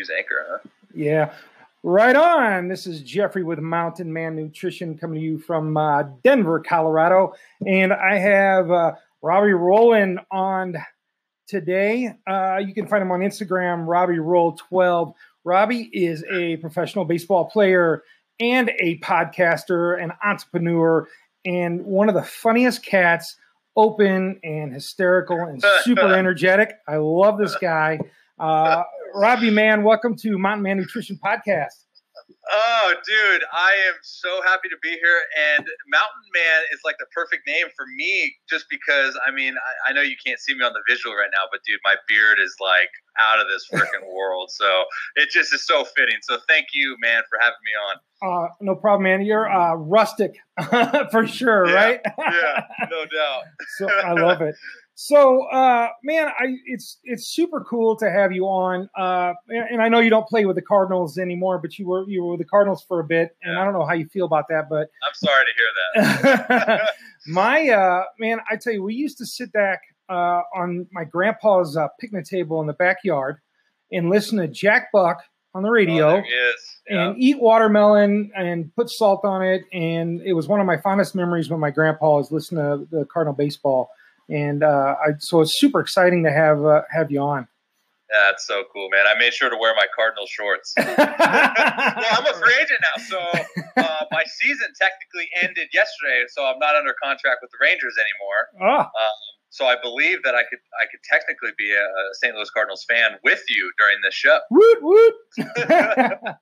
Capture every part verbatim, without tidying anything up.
use Anchor, huh? Yeah. Right on. This is Jeffrey with Mountain Man Nutrition coming to you from uh, Denver, Colorado. And I have uh, Robbie Rowland on today. Uh, you can find him on Instagram, Robbie Roll twelve. Robbie is a professional baseball player and a podcaster, an entrepreneur, and one of the funniest cats, open and hysterical and super energetic. I love this guy. Uh, Robbie, man, welcome to Mountain Man Nutrition Podcast. Oh, dude, I am so happy to be here. And Mountain Man is like the perfect name for me just because, I mean, I, I know you can't see me on the visual right now, but dude, my beard is like out of this freaking world. So it just is so fitting. So thank you, man, for having me on. Uh, no problem, man. You're uh, rustic for sure, yeah, right? Yeah, no doubt. So I love it. So, uh, man, I, it's it's super cool to have you on. Uh, and, and I know you don't play with the Cardinals anymore, but you were you were with the Cardinals for a bit, and yeah. I don't know how you feel about that. But I'm sorry to hear that. My uh, man, I tell you, we used to sit back uh, on my grandpa's uh, picnic table in the backyard and listen to Jack Buck on the radio, oh, there he is. Yeah. And eat watermelon and put salt on it. And it was one of my fondest memories when my grandpa was listening to the Cardinal baseball. And uh, I, so it's super exciting to have uh, have you on. Yeah, that's so cool, man. I made sure to wear my Cardinal shorts. Well, I'm a free agent now, so uh, my season technically ended yesterday, so I'm not under contract with the Rangers anymore. Oh. Um, so I believe that I could I could technically be a, a Saint Louis Cardinals fan with you during this show. Woot woot.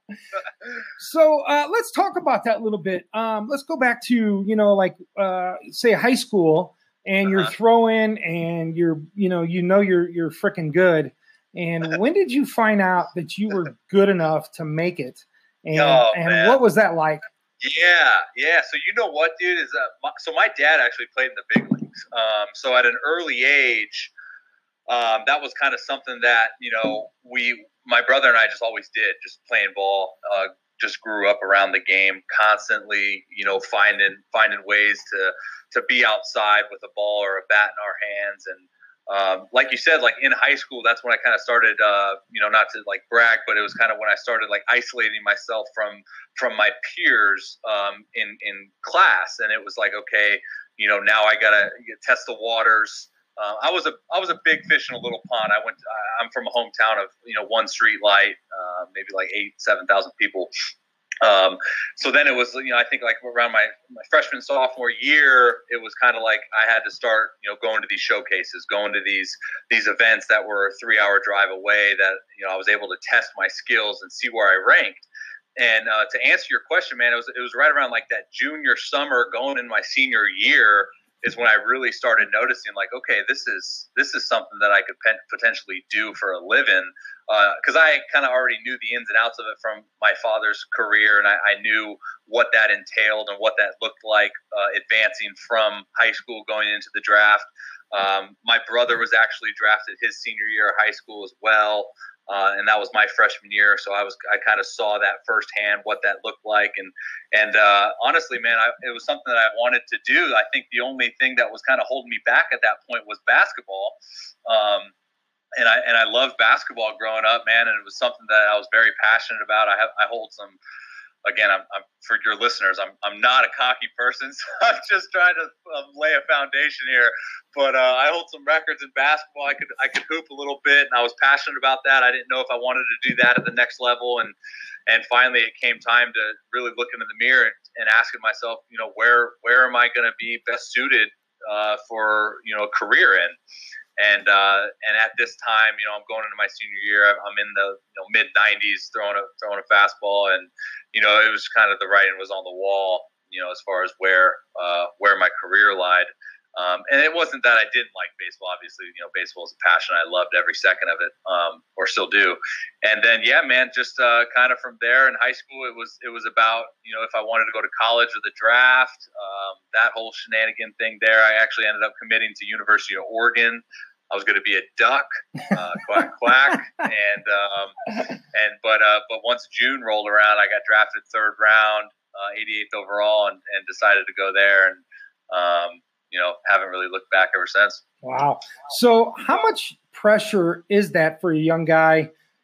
So uh, let's talk about that a little bit. Um, let's go back to you know like uh, say high school. And you're uh-huh. throwing, and you're, you know, you know, you're, you're freaking good. And when did you find out that you were good enough to make it? And, oh, and man. what was that like? Yeah, yeah. So you know what, dude? Is uh, my, so my dad actually played in the big leagues. Um, so at an early age, um, that was kind of something that you know we, my brother and I, just always did, just playing ball. Uh, just grew up around the game, constantly, you know, finding finding ways to. to be outside with a ball or a bat in our hands. And um, like you said, like in high school, that's when I kind of started, uh, you know, not to like brag, but it was kind of when I started like isolating myself from, from my peers um, in, in class. And it was like, okay, you know, now I got to test the waters. Uh, I was a, I was a big fish in a little pond. I went, I'm from a hometown of, you know, one street light, uh, maybe like eight, seven thousand people. Um, so then it was, you know, I think like around my, my freshman, sophomore year, it was kind of like I had to start, you know, going to these showcases, going to these, these events that were a three hour drive away that, you know, I was able to test my skills and see where I ranked. And, uh, to answer your question, man, it was, it was right around like that junior summer going in my senior year is when I really started noticing like, okay, this is, this is something that I could pen- potentially do for a living. Because uh, I kind of already knew the ins and outs of it from my father's career, and I, I knew what that entailed and what that looked like uh, advancing from high school going into the draft. Um, my brother was actually drafted his senior year of high school as well, uh, and that was my freshman year. So I was I kind of saw that firsthand what that looked like, and and uh, honestly, man, I, it was something that I wanted to do. I think the only thing that was kind of holding me back at that point was basketball. Um, And I and I loved basketball growing up, man, and it was something that I was very passionate about. I have I hold some, again, I'm, I'm for your listeners, I'm I'm not a cocky person, so I'm just trying to um, lay a foundation here. But uh, I hold some records in basketball. I could I could hoop a little bit, and I was passionate about that. I didn't know if I wanted to do that at the next level, and and finally it came time to really look into the mirror and, and asking myself, you know, where where am I going to be best suited uh, for you know a career in. And uh, and at this time, you know, I'm going into my senior year. I'm in the you know, mid nineties, throwing a throwing a fastball, and you know, it was kind of the writing was on the wall, you know, as far as where uh, where my career lied. Um, and it wasn't that I didn't like baseball. Obviously, you know, baseball is a passion. I loved every second of it, um, or still do. And then, yeah, man, just uh, kind of from there in high school, it was it was about, you know, if I wanted to go to college or the draft, um, that whole shenanigan thing there. I actually ended up committing to University of Oregon. I was going to be a duck, uh, quack quack, and um, and but uh, but once June rolled around, I got drafted third round, uh, eighty-eighth overall, and, and decided to go there, and um, you know, haven't really looked back ever since. Wow. So how much pressure is that for a young guy,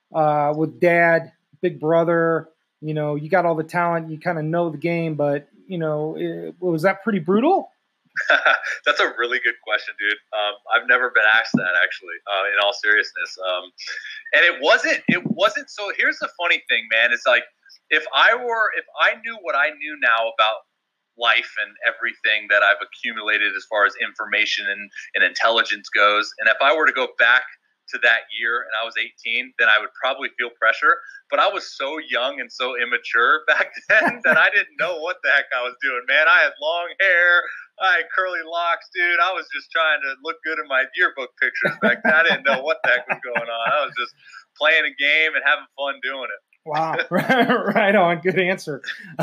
uh, with dad, big brother. You know, you got all the talent, you kind of know the game, but you know, it, was that pretty brutal? That's a really good question, dude. Um, I've never been asked that actually. Uh, in all seriousness, um, and it wasn't. It wasn't. So here's the funny thing, man. It's like if I were, if I knew what I knew now about life and everything that I've accumulated as far as information and, and intelligence goes, and if I were to go back to that year and I was eighteen, then I would probably feel pressure. But I was so young and so immature back then that I didn't know what the heck I was doing, man. I had long hair. I had curly locks, dude. I was just trying to look good in my yearbook pictures back then. I didn't know what the heck was going on. I was just playing a game and having fun doing it. Wow. Right on. Good answer.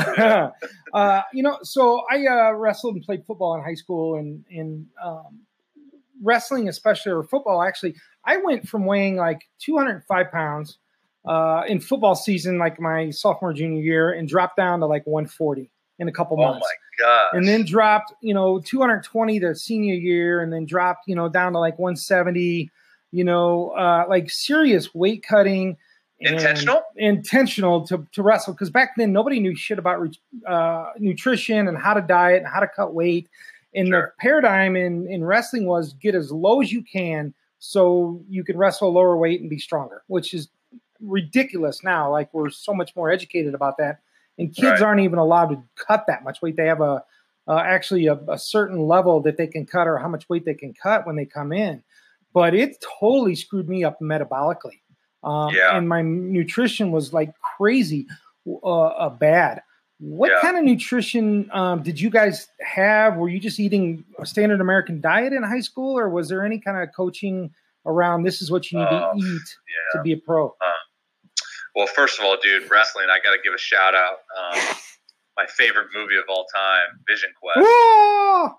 uh, you know, so I uh, wrestled and played football in high school, and, and um, wrestling, especially, or football, actually, I went from weighing like two hundred five pounds uh, in football season, like my sophomore, junior year, and dropped down to like one forty in a couple months. Oh my gosh. And then dropped, you know, two hundred twenty the senior year, and then dropped, you know, down to like one seventy, you know, uh, like serious weight cutting. Intentional? Intentional to, to wrestle. Because back then, nobody knew shit about uh, nutrition and how to diet and how to cut weight. And sure. The paradigm in, in wrestling was get as low as you can so you can wrestle a lower weight and be stronger, which is ridiculous now. Like, we're so much more educated about that. And kids right. aren't even allowed to cut that much weight. They have a uh, actually a, a certain level that they can cut, or how much weight they can cut when they come in. But it totally screwed me up metabolically. Um, yeah. And my nutrition was like crazy uh, uh, bad. What yeah. kind of nutrition um, did you guys have? Were you just eating a standard American diet in high school, or was there any kind of coaching around this is what you need uh, to eat yeah. to be a pro? Uh, well, first of all, dude, wrestling, I got to give a shout out. Um, my favorite movie of all time, Vision Quest. Oh,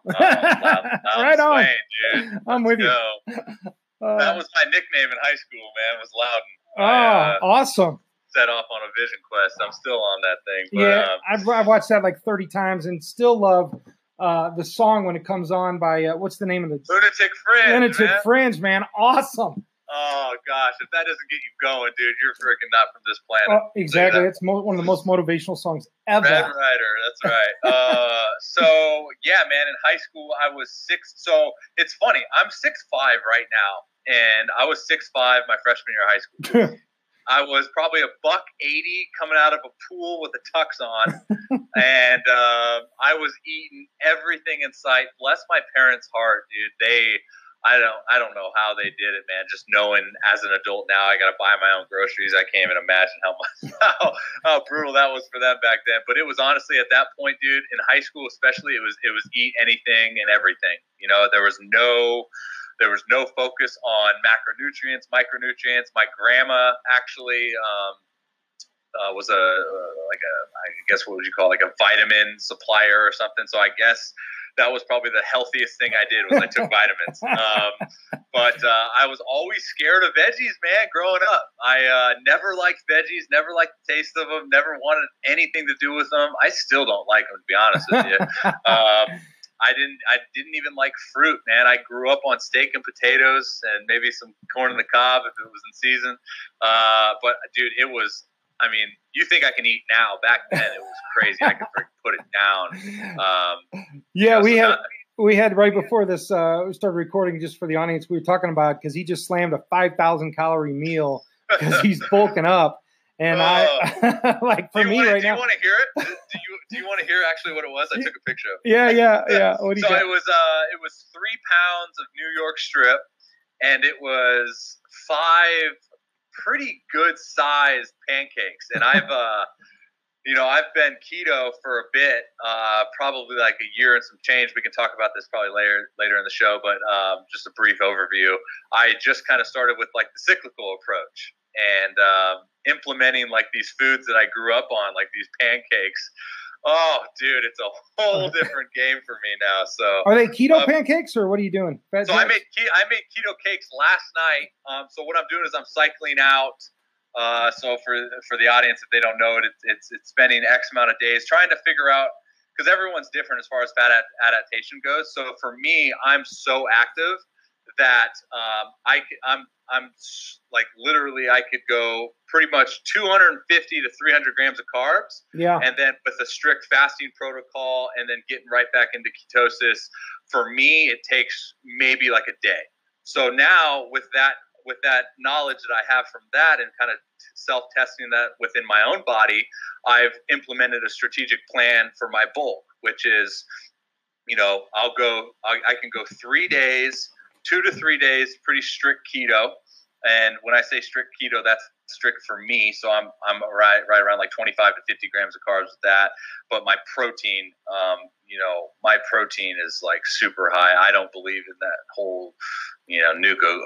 I'm right on. Slaying, dude. I'm with you. Uh, that was my nickname in high school, man, was Loudon. Oh, I, uh, awesome. Set off on a Vision Quest. I'm still on that thing. But, yeah, um, I've, I've watched that like thirty times and still love uh, the song when it comes on by, uh, what's the name of the? Lunatic Fringe, Lunatic man. Fringe, man. Awesome. Oh, gosh. If that doesn't get you going, dude, you're freaking not from this planet. Oh, exactly. It's mo- one of the most motivational songs ever. Red Rider. That's right. uh, so, yeah, man, in high school, I was six. So, it's funny. I'm six five right now, and I was six five my freshman year of high school. I was probably a buck eighty coming out of a pool with a tux on, and uh, I was eating everything in sight. Bless my parents' heart, dude. They, I don't, I don't know how they did it, man. Just knowing as an adult now, I got to buy my own groceries. I can't even imagine how much, how, how brutal that was for them back then. But it was honestly at that point, dude, in high school especially, it was, it was eat anything and everything. You know, there was no. There was no focus on macronutrients, micronutrients. My grandma actually um, uh, was a uh, like a I guess what would you call it, like a vitamin supplier or something. So I guess that was probably the healthiest thing I did was I took vitamins. Um, but uh, I was always scared of veggies, man. Growing up, I uh, never liked veggies, never liked the taste of them, never wanted anything to do with them. I still don't like them, to be honest with you. Um, I didn't. I didn't even like fruit, man. I grew up on steak and potatoes, and maybe some corn on the cob if it was in season. Uh, but dude, it was. I mean, you think I can eat now? Back then, it was crazy. I could put it down. Um, yeah, you know, we so had not, we had right before this. Uh, we started recording just for the audience. We were talking about because he just slammed a five thousand calorie meal because he's bulking up. And uh, I, like for me wanna, right do now. Do you want to hear it? Do you do you want to hear actually what it was? I took a picture of it. Yeah, yeah, yeah. What do you so got? it was uh, it was three pounds of New York strip, and it was five pretty good sized pancakes. And I've uh, you know, I've been keto for a bit, uh, probably like a year and some change. We can talk about this probably later later in the show, but um, just a brief overview. I just kind of started with like the cyclical approach. And um, implementing like these foods that I grew up on, like these pancakes. Oh, dude, it's a whole different game for me now. So, are they keto um, pancakes or what are you doing? Fat so jacks? I made ke- I made keto cakes last night. Um, so what I'm doing is I'm cycling out. Uh, so for for the audience, if they don't know it, it's it's, it's spending X amount of days trying to figure out, because everyone's different as far as fat ad- adaptation goes. So for me, I'm so active that um, I I'm I'm like literally I could go pretty much two hundred fifty to three hundred grams of carbs. Yeah. And then with a strict fasting protocol and then getting right back into ketosis, for me, it takes maybe like a day. So now with that, with that knowledge that I have from that and kind of self-testing that within my own body, I've implemented a strategic plan for my bulk, which is, you know, I'll go, I, I can go three days, two to three days, pretty strict keto. And when I say strict keto, that's strict for me. So I'm, I'm right, right around like twenty-five to fifty grams of carbs with that. But my protein, um, you know, my protein is like super high. I don't believe in that whole, you know, nuco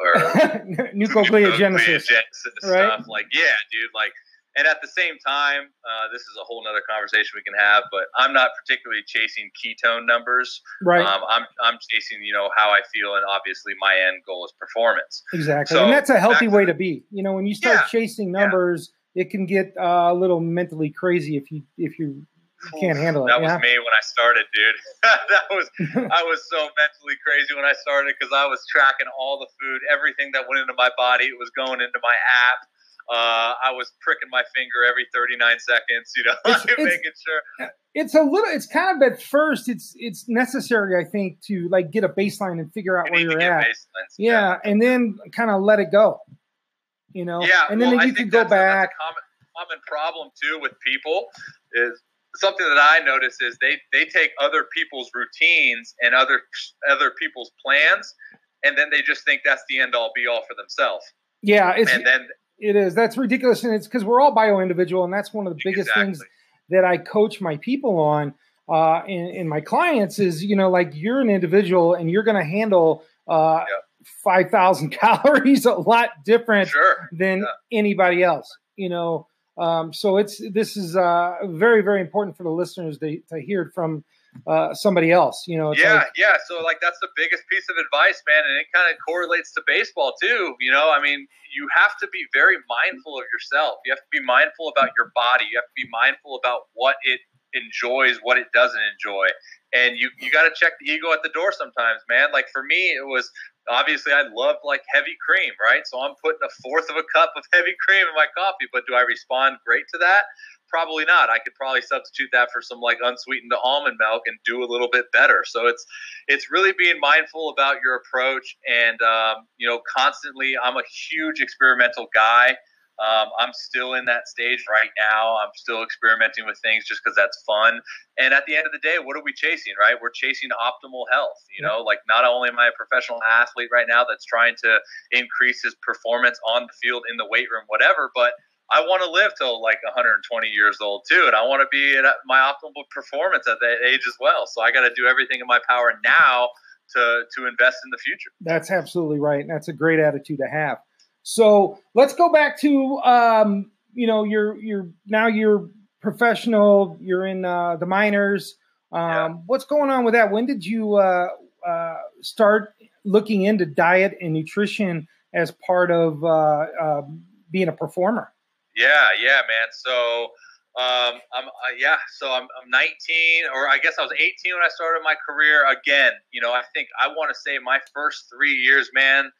or nucleogenesis right? Stuff. Like, yeah, dude, like, and at the same time, uh, this is a whole nother conversation we can have, but I'm not particularly chasing ketone numbers. Right. Um, I'm, I'm chasing, you know, how I feel. And obviously my end goal is performance. Exactly. So and that's a healthy way to, to be. You know, when you start yeah, chasing numbers, yeah. it can get uh, a little mentally crazy if you, if you, You can't handle it. That yeah? was me when I started, dude. that was I was so mentally crazy when I started because I was tracking all the food, everything that went into my body. It was going into my app. Uh, I was pricking my finger every thirty-nine seconds, you know, it's, making it's, sure. It's a little. It's kind of at first. It's it's necessary, I think, to like get a baseline and figure out you where you're at. Yeah, yeah, and then kind of let it go. You know. Yeah, and then well, you I can think go that's back. A, that's a common, common problem too with people is. Something that I notice is they, they take other people's routines and other other people's plans, and then they just think that's the end all be all for themselves. Yeah, it's, and then it is. That's ridiculous, and it's because we're all bio individual, and that's one of the biggest exactly. things that I coach my people on uh, and, and my clients is, you know, like you're an individual and you're going to handle uh, yeah. five thousand calories a lot different sure. than yeah. anybody else, you know. Um, so it's this is uh, very, very important for the listeners to, to hear it from uh, somebody else. You know, it's yeah, like, yeah. So like that's the biggest piece of advice, man, and it kind of correlates to baseball too. You know, I mean, you have to be very mindful of yourself. You have to be mindful about your body. You have to be mindful about what it enjoys, what it doesn't enjoy, and you you got to check the ego at the door sometimes, man. Like for me, it was. Obviously, I love like heavy cream, right? So I'm putting a fourth of a cup of heavy cream in my coffee, but do I respond great to that? Probably not. I could probably substitute that for some like unsweetened almond milk and do a little bit better. So it's it's really being mindful about your approach and, um, you know, constantly, I'm a huge experimental guy. Um, I'm still in that stage right now. I'm still experimenting with things just because that's fun. And at the end of the day, what are we chasing, right? We're chasing optimal health. You know, like not only am I a professional athlete right now that's trying to increase his performance on the field, in the weight room, whatever, but I want to live till like one hundred twenty years old too. And I want to be at my optimal performance at that age as well. So I got to do everything in my power now to, to invest in the future. That's absolutely right. And that's a great attitude to have. So let's go back to, um, you know, you're, you're now you're professional, you're in uh, the minors. Um, yeah. What's going on with that? When did you uh, uh, start looking into diet and nutrition as part of uh, uh, being a performer? Yeah, yeah, man. So, um, I'm, uh, yeah, so I'm, I'm nineteen, or I guess I was eighteen when I started my career. Again, you know, I think I want to say my first three years, man,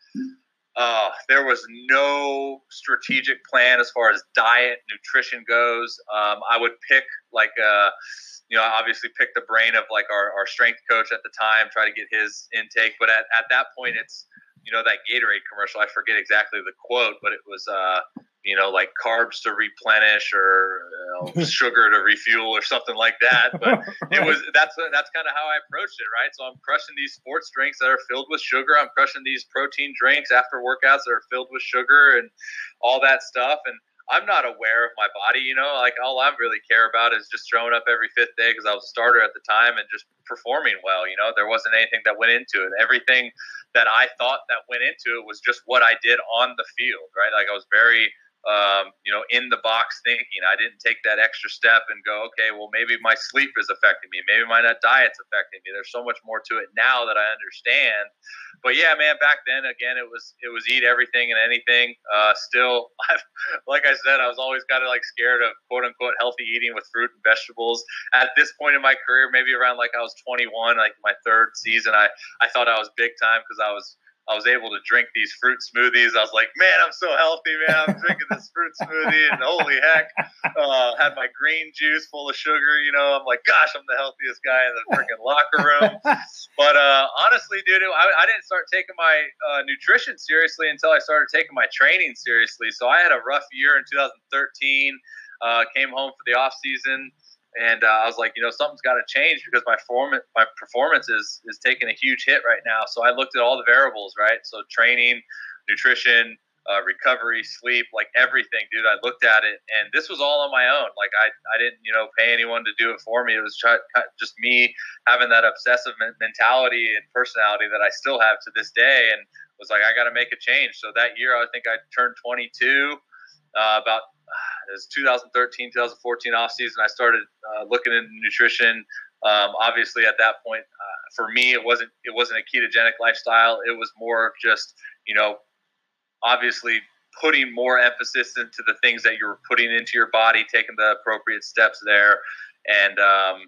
Uh, there was no strategic plan as far as diet, nutrition goes. Um, I would pick like, uh, you know, obviously pick the brain of like our, our strength coach at the time, try to get his intake. But at, at that point, it's, you know, that Gatorade commercial, I forget exactly the quote, but it was, uh, you know, like carbs to replenish or you know, sugar to refuel or something like that. But it was, that's, that's kind of how I approached it. Right. So I'm crushing these sports drinks that are filled with sugar. I'm crushing these protein drinks after workouts that are filled with sugar and all that stuff. And I'm not aware of my body, you know, like all I really care about is just showing up every fifth day because I was a starter at the time and just performing well. You know, there wasn't anything that went into it. Everything that I thought that went into it was just what I did on the field, right? Like I was very, um, you know, in the box thinking. I didn't take that extra step and go, okay, well, maybe my sleep is affecting me. Maybe my diet's affecting me. There's so much more to it now that I understand. But yeah, man, back then, again, it was it was eat everything and anything. Uh, still, I've, like I said, I was always kind of like scared of quote unquote healthy eating with fruit and vegetables. At this point in my career, maybe around like I was twenty-one, like my third season, I, I thought I was big time because I was I was able to drink these fruit smoothies. I was like, man, I'm so healthy, man. I'm drinking this fruit smoothie, and holy heck, uh, had my green juice full of sugar. You know, I'm like, gosh, I'm the healthiest guy in the freaking locker room. But uh, honestly, dude, I, I didn't start taking my uh, nutrition seriously until I started taking my training seriously. So I had a rough year in two thousand thirteen. Uh, came home for the off season. And uh, I was like, you know, something's got to change because my form, my performance is is taking a huge hit right now. So I looked at all the variables, right? So training, nutrition, uh, recovery, sleep, like everything, dude. I looked at it, and this was all on my own. Like I, I didn't, you know, pay anyone to do it for me. It was just me having that obsessive mentality and personality that I still have to this day, and was like, I got to make a change. So that year, I think I turned twenty-two. Uh, about it was two thousand thirteen, two thousand fourteen off season. I started uh, looking into nutrition. Um, obviously, at that point, uh, for me, it wasn't it wasn't a ketogenic lifestyle. It was more of just, you know, obviously putting more emphasis into the things that you're putting into your body, taking the appropriate steps there, and um,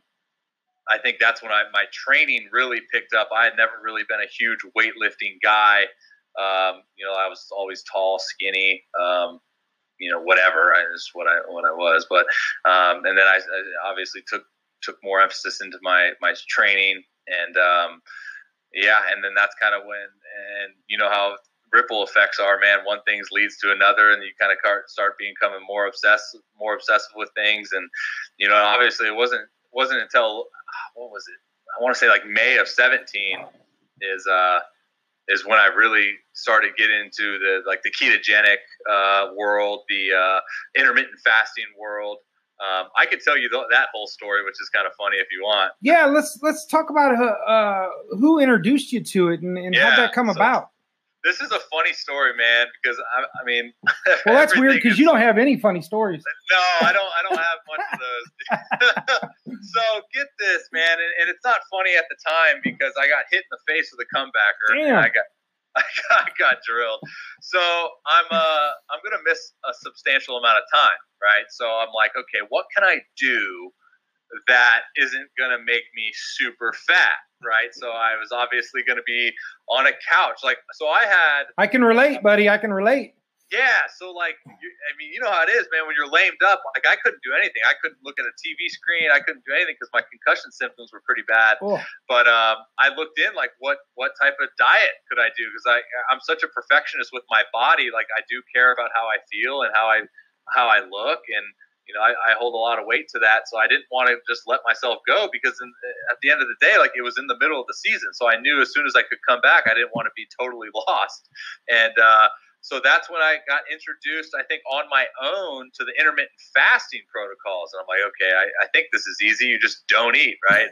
I think that's when I, my training really picked up. I had never really been a huge weightlifting guy. Um, you know, I was always tall, skinny. Um, you know, whatever is what I, what I was. But, um, and then I, I obviously took, took more emphasis into my, my training and, um, yeah. And then that's kind of when, and you know how ripple effects are, man, one thing leads to another, and you kind of start becoming more obsessed, more obsessive with things. And, you know, obviously it wasn't, wasn't until, what was it? I want to say like May of seventeen is, uh, is when I really started getting into the like the ketogenic uh, world, the uh, intermittent fasting world. Um, I could tell you th- that whole story, which is kind of funny if you want. Yeah, let's let's talk about uh, who introduced you to it and, and yeah, how'd that come so about. This is a funny story, man, because I, I mean, well, that's weird because you don't have any funny stories. No, I don't. I don't have much of those. So get this, man, and, and it's not funny at the time because I got hit in the face with a comebacker. Damn. And I got, I got, I got drilled. So I'm, uh, I'm gonna miss a substantial amount of time, right? So I'm like, okay, what can I do that isn't going to make me super fat, right? So I was obviously going to be on a couch. Like, so I had... I can relate, buddy. I can relate. Yeah. So like, you, I mean, you know how it is, man, when you're lamed up, like I couldn't do anything. I couldn't look at a T V screen. I couldn't do anything because my concussion symptoms were pretty bad. Oh. But um, I looked in like, what, what type of diet could I do? Because I, I'm such a perfectionist with my body. Like I do care about how I feel and how I, how I look. And, you know, I, I hold a lot of weight to that, so I didn't want to just let myself go because in, at the end of the day, like it was in the middle of the season, so I knew as soon as I could come back, I didn't want to be totally lost. And uh, so that's when I got introduced, I think, on my own to the intermittent fasting protocols. And I'm like, okay, I, I think this is easy. You just don't eat, right?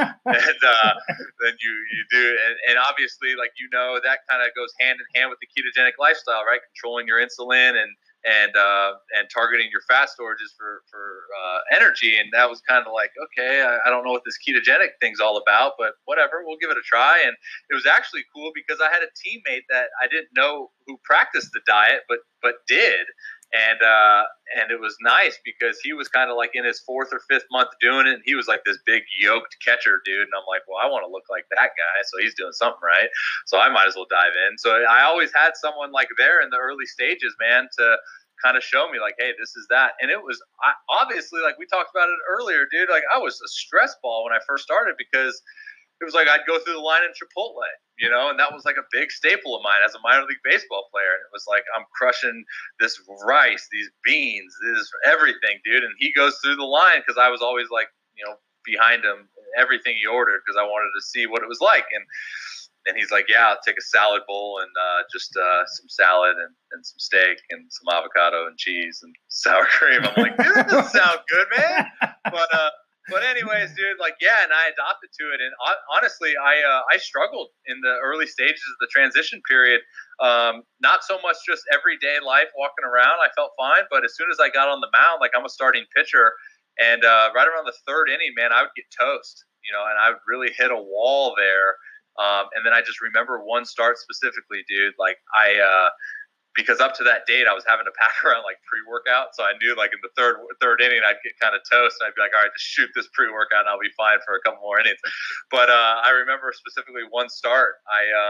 and uh, then you, you do. And, and obviously, like, you know, that kind of goes hand in hand with the ketogenic lifestyle, right? Controlling your insulin and and uh, and targeting your fat storages for, for uh, energy. And that was kind of like, okay, I, I don't know what this ketogenic thing's all about, but whatever, we'll give it a try. And it was actually cool because I had a teammate that I didn't know who practiced the diet, but but did. And uh, and it was nice because he was kind of like in his fourth or fifth month doing it. And he was like this big yoked catcher dude. And I'm like, well, I want to look like that guy. So he's doing something right. So I might as well dive in. So I always had someone like there in the early stages, man, to kind of show me like, hey, this is that. And it was I, obviously, like we talked about it earlier, dude, like I was a stress ball when I first started because it was like I'd go through the line in Chipotle, you know, and that was like a big staple of mine as a minor league baseball player. And it was like, I'm crushing this rice, these beans, this everything, dude. And he goes through the line because I was always like, you know, behind him, everything he ordered because I wanted to see what it was like. And and he's like, yeah, I'll take a salad bowl and uh, just uh, some salad and, and some steak and some avocado and cheese and sour cream. I'm like, dude, that doesn't sound good, man. But uh, But anyways, dude, like, yeah, and I adopted to it. And honestly, I uh, I struggled in the early stages of the transition period. Um, not so much just everyday life walking around. I felt fine. But as soon as I got on the mound, like I'm a starting pitcher, and uh, right around the third inning, man, I would get toast, you know, and I would really hit a wall there. Um, and then I just remember one start specifically, dude, like I uh, – because up to that date, I was having to pack around like pre-workout. So I knew like in the third third inning, I'd get kind of toast. And I'd be like, all right, just shoot this pre-workout and I'll be fine for a couple more innings. But uh, I remember specifically one start. I um,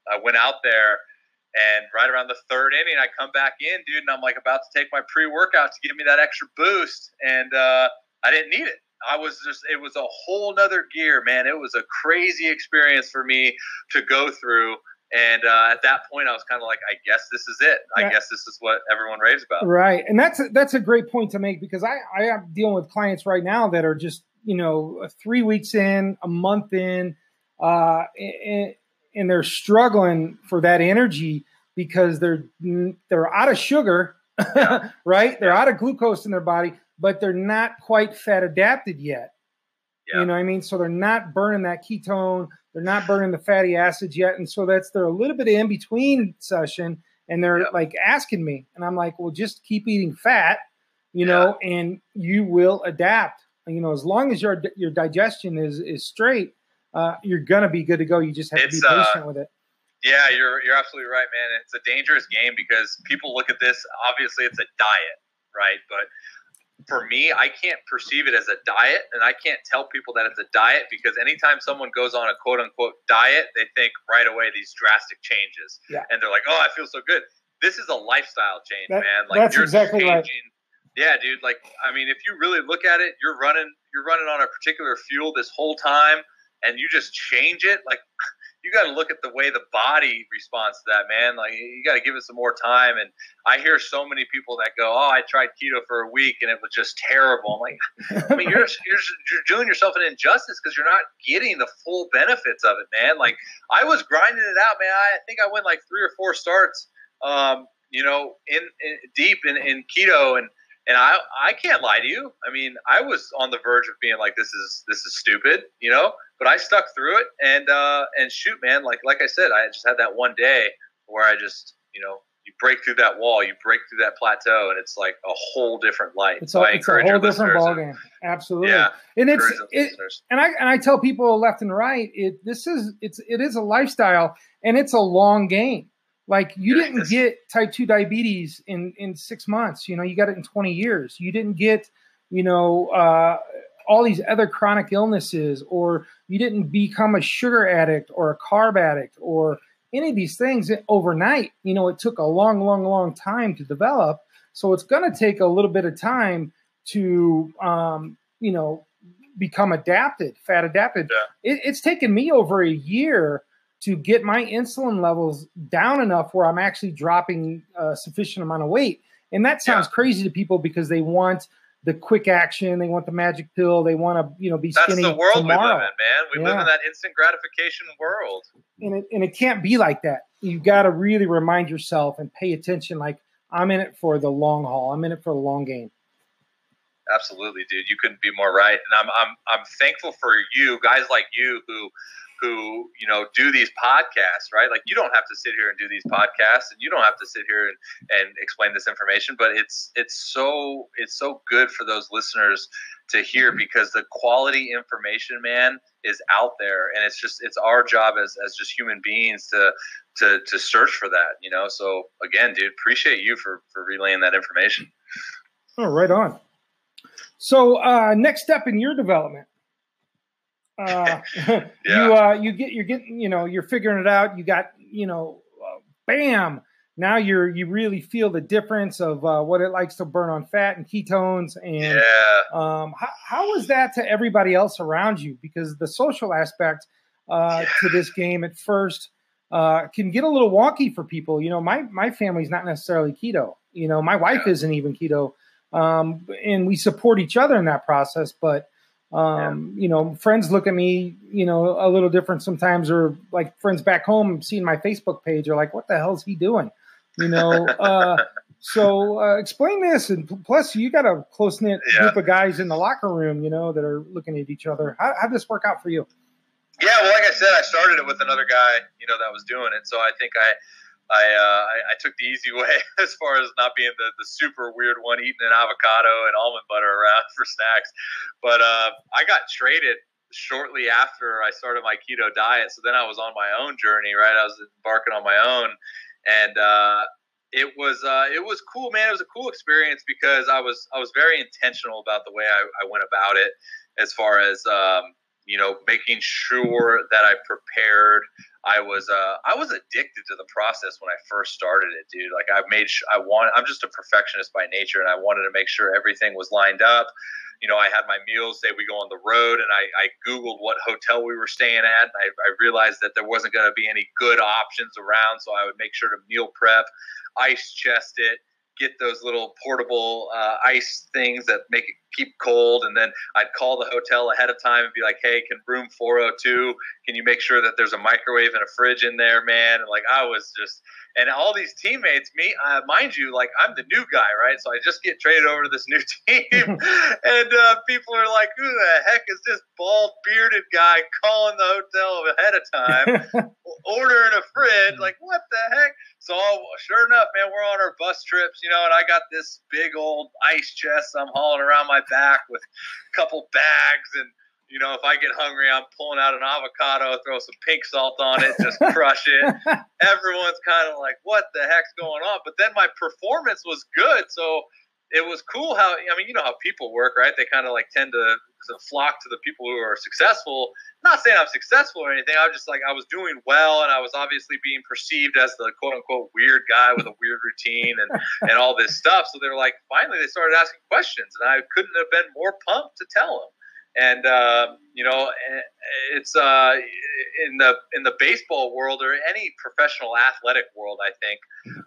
I went out there, and right around the third inning, I come back in, dude, and I'm like about to take my pre-workout to give me that extra boost, and uh, I didn't need it. I was just, it was a whole nother gear, man. It was a crazy experience for me to go through. And uh, at that point, I was kind of like, I guess this is it. I yeah. guess this is what everyone raves about. Right. And that's a, that's a great point to make, because I, I am dealing with clients right now that are just, you know, three weeks in, a month in, uh, and, and they're struggling for that energy because they're they're out of sugar, yeah. right? They're out of glucose in their body, but they're not quite fat adapted yet. Yeah. You know what I mean? So they're not burning that ketone. They're not burning the fatty acids yet. And so that's, they're a little bit of in between session, and they're yeah. like asking me, and I'm like, well, just keep eating fat, you yeah. know, and you will adapt. You know, as long as your, your digestion is, is straight, uh, you're going to be good to go. You just have it's, to be patient uh, with it. Yeah, you're, you're absolutely right, man. It's a dangerous game because people look at this, obviously it's a diet, right? But for me, I can't perceive it as a diet, and I can't tell people that it's a diet, because anytime someone goes on a quote-unquote diet, they think right away these drastic changes. Yeah. And they're like, oh, I feel so good. This is a lifestyle change, that, man. Like, that's you're exactly changing. Right. Yeah, dude. Like, I mean, if you really look at it, you're running, you're running on a particular fuel this whole time, and you just change it. Like, you got to look at the way the body responds to that, man. Like, you got to give it some more time. And I hear so many people that go, oh, I tried keto for a week and it was just terrible. I'm like, I mean, you're, you're, you're doing yourself an injustice because you're not getting the full benefits of it, man. Like, I was grinding it out, man. I think I went like three or four starts, um, you know, in, in deep in, in keto. And, and I, I can't lie to you. I mean, I was on the verge of being like, this is, this is stupid, you know, but I stuck through it, and, uh, and shoot, man, like, like I said, I just had that one day where I just, you know, you break through that wall, you break through that plateau, and it's like a whole different life. It's, so a, it's a whole different ballgame. Absolutely. Yeah. And it's, it, and I, and I tell people left and right, it, this is, it's, it is a lifestyle, and it's a long game. Like, you didn't get type two diabetes in, in six months, you know, you got it in twenty years. You didn't get, you know, uh, all these other chronic illnesses, or you didn't become a sugar addict or a carb addict or any of these things overnight. You know, it took a long, long, long time to develop. So it's going to take a little bit of time to, um, you know, become adapted, fat adapted. Yeah. It, it's taken me over a year to get my insulin levels down enough where I'm actually dropping a sufficient amount of weight. And that sounds yeah. crazy to people because they want the quick action, they want the magic pill, they want to, you know, be skinny tomorrow. That's the world we live in, man. We yeah. live in that instant gratification world. And it, and it can't be like that. You got to really remind yourself and pay attention. Like, I'm in it for the long haul. I'm in it for the long game. Absolutely, dude. You couldn't be more right. And I'm, I'm, I'm thankful for you, guys like you who, who, you know, do these podcasts, right? Like, you don't have to sit here and do these podcasts, and you don't have to sit here and, and explain this information, but it's, it's so, it's so good for those listeners to hear, because the quality information, man, is out there, and it's just, it's our job as, as just human beings to, to, to search for that, you know? So again, dude, appreciate you for, for relaying that information. Oh, right on. So, uh, next step in your development. Uh, yeah. you, uh, you get, you're getting, you know, you're figuring it out. You got, you know, uh, bam. Now you're, you really feel the difference of, uh, what it likes to burn on fat and ketones. And, yeah. um, how, how is that to everybody else around you? Because the social aspect, uh, yeah. to this game at first, uh, can get a little wonky for people. You know, my, my family's not necessarily keto. You know, my wife yeah. isn't even keto. Um, and we support each other in that process, but, Um, yeah. you know, friends look at me, you know, a little different sometimes, or like friends back home seeing my Facebook page are like, what the hell is he doing? You know? uh, so, uh, explain this. And plus you got a close knit yeah. group of guys in the locker room, you know, that are looking at each other. How, how'd this work out for you? Yeah. Well, like I said, I started it with another guy, you know, that was doing it. So I think I, I, uh, I, I took the easy way as far as not being the, the super weird one eating an avocado and almond butter around for snacks. But uh, I got traded shortly after I started my keto diet. So then I was on my own journey, right? I was embarking on my own. And uh, it was uh, it was cool, man. It was a cool experience because I was I was very intentional about the way I, I went about it, as far as um, you know, making sure that I prepared I was uh, I was addicted to the process when I first started it, dude. Like I made sh- I want I'm just a perfectionist by nature, and I wanted to make sure everything was lined up. You know, I had my meals. Say we go on the road, and I, I Googled what hotel we were staying at, and I, I realized that there wasn't going to be any good options around, so I would make sure to meal prep, ice chest it, get those little portable uh, ice things that make it keep cold, and then I'd call the hotel ahead of time and be like, hey, can room four oh two, can you make sure that there's a microwave and a fridge in there, man? And like I was just, and all these teammates, me, uh, mind you, like I'm the new guy, right? So I just get traded over to this new team, and uh, people are like, who the heck is this bald bearded guy calling the hotel ahead of time, ordering a fridge? Like, what the heck? So sure enough, man, we're on our bus trips, you know, and I got this big old ice chest I'm hauling around my back with a couple bags, and you know, if I get hungry, I'm pulling out an avocado, throw some pink salt on it, just crush it. Everyone's kind of like, what the heck's going on? But then my performance was good, so it was cool how, I mean, you know how people work, right? They kind of like tend to, to flock to the people who are successful. Not saying I'm successful or anything. I was just like, I was doing well, and I was obviously being perceived as the quote unquote weird guy with a weird routine and, and all this stuff. So they were like, finally, they started asking questions, and I couldn't have been more pumped to tell them. And, uh, you know, it's uh, in the in the baseball world or any professional athletic world, I think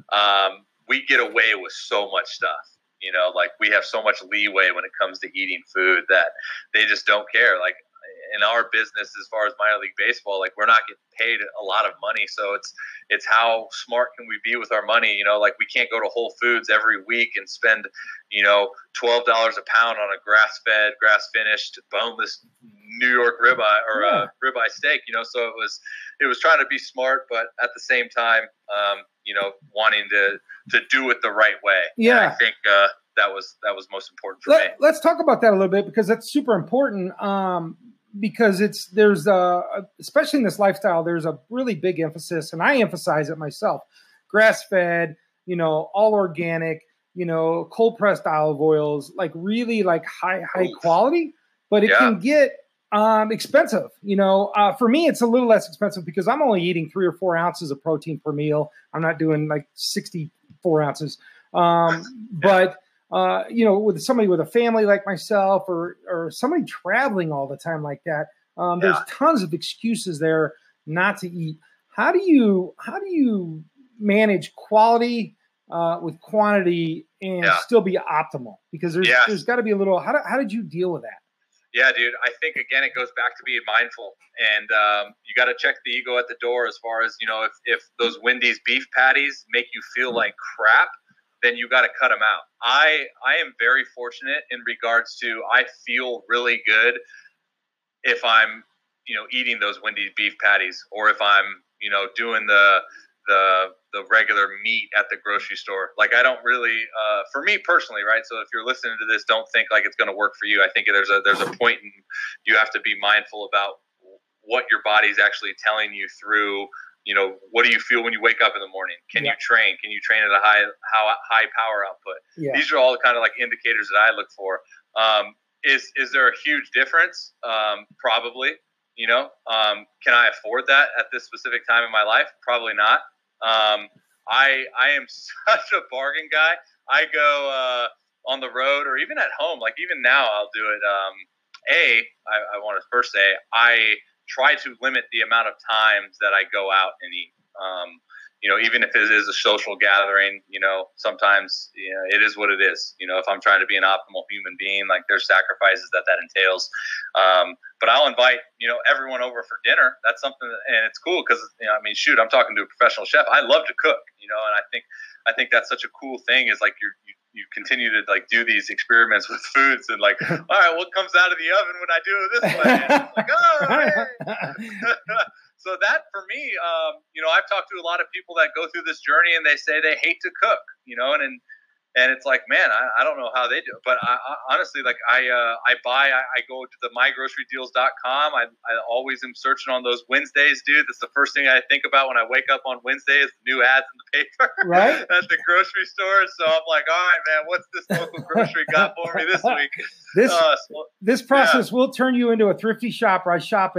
um, we get away with so much stuff. You know, like we have so much leeway when it comes to eating food that they just don't care. Like in our business, as far as minor league baseball, like we're not getting paid a lot of money. So it's, it's how smart can we be with our money? You know, like we can't go to Whole Foods every week and spend, you know, twelve dollars a pound on a grass fed, grass finished, boneless New York ribeye or yeah. a ribeye steak, you know? So it was, it was trying to be smart, but at the same time, um, you know, wanting to, to do it the right way. Yeah. And I think, uh, that was, that was most important for Let, me. Let's talk about that a little bit, because that's super important. Um, because it's, there's a, especially in this lifestyle, there's a really big emphasis, and I emphasize it myself, grass fed, you know, all organic, you know, cold pressed olive oils, like really like high, high Oof. quality, but it Yeah. can get um, expensive. You know, uh, for me, it's a little less expensive because I'm only eating three or four ounces of protein per meal. I'm not doing like sixty-four ounces. Um, but, uh, you know, with somebody with a family like myself, or, or somebody traveling all the time like that, um, Yeah. there's tons of excuses there not to eat. How do you, how do you manage quality uh, with quantity and Yeah. still be optimal? Because there's, Yes. there's gotta be a little, how, do, how did you deal with that? Yeah, dude. I think, again, it goes back to being mindful, and um, you got to check the ego at the door as far as, you know, if, if those Wendy's beef patties make you feel like crap, then you got to cut them out. I, I am very fortunate in regards to, I feel really good if I'm, you know, eating those Wendy's beef patties, or if I'm, you know, doing the, the, the regular meat at the grocery store. Like I don't really, uh, for me personally, right? So if you're listening to this, don't think like it's going to work for you. I think there's a, there's a point in, you have to be mindful about what your body's actually telling you through, you know, what do you feel when you wake up in the morning? Can Yeah. you train? Can you train at a high, how high power output? Yeah. These are all kind of like indicators that I look for. Um, is, is there a huge difference? Um, probably, you know, um, can I afford that at this specific time in my life? Probably not. Um, I, I am such a bargain guy. I go, uh, on the road or even at home. Like even now I'll do it. Um, a, I, I want to first say, I try to limit the amount of times that I go out and eat. Um, you know, even if it is a social gathering, you know, sometimes, you know, it is what it is. You know, if I'm trying to be an optimal human being, like there's sacrifices that that entails. Um, but I'll invite, you know, everyone over for dinner. That's something that, and it's cool because, you know, I mean, shoot, I'm talking to a professional chef. I love to cook, you know, and I think, I think that's such a cool thing is like you're, you, you continue to like do these experiments with foods and like, all right, what comes out of the oven when I do it this way? And it's like, oh, hey. So that for me, um, you know, I've talked to a lot of people that go through this journey and they say they hate to cook, you know, and, and, and it's like, man, I, I don't know how they do it. But I, I, honestly, like I, uh, I buy, I, I go to the my grocery deals dot com. I, I always am searching on those Wednesdays, dude. That's the first thing I think about when I wake up on Wednesday is the new ads in the paper Right. at the grocery store. So I'm like, all right, man, what's this local grocery got for me this week? This, uh, so, this process yeah. will turn you into a thrifty shopper. I shop at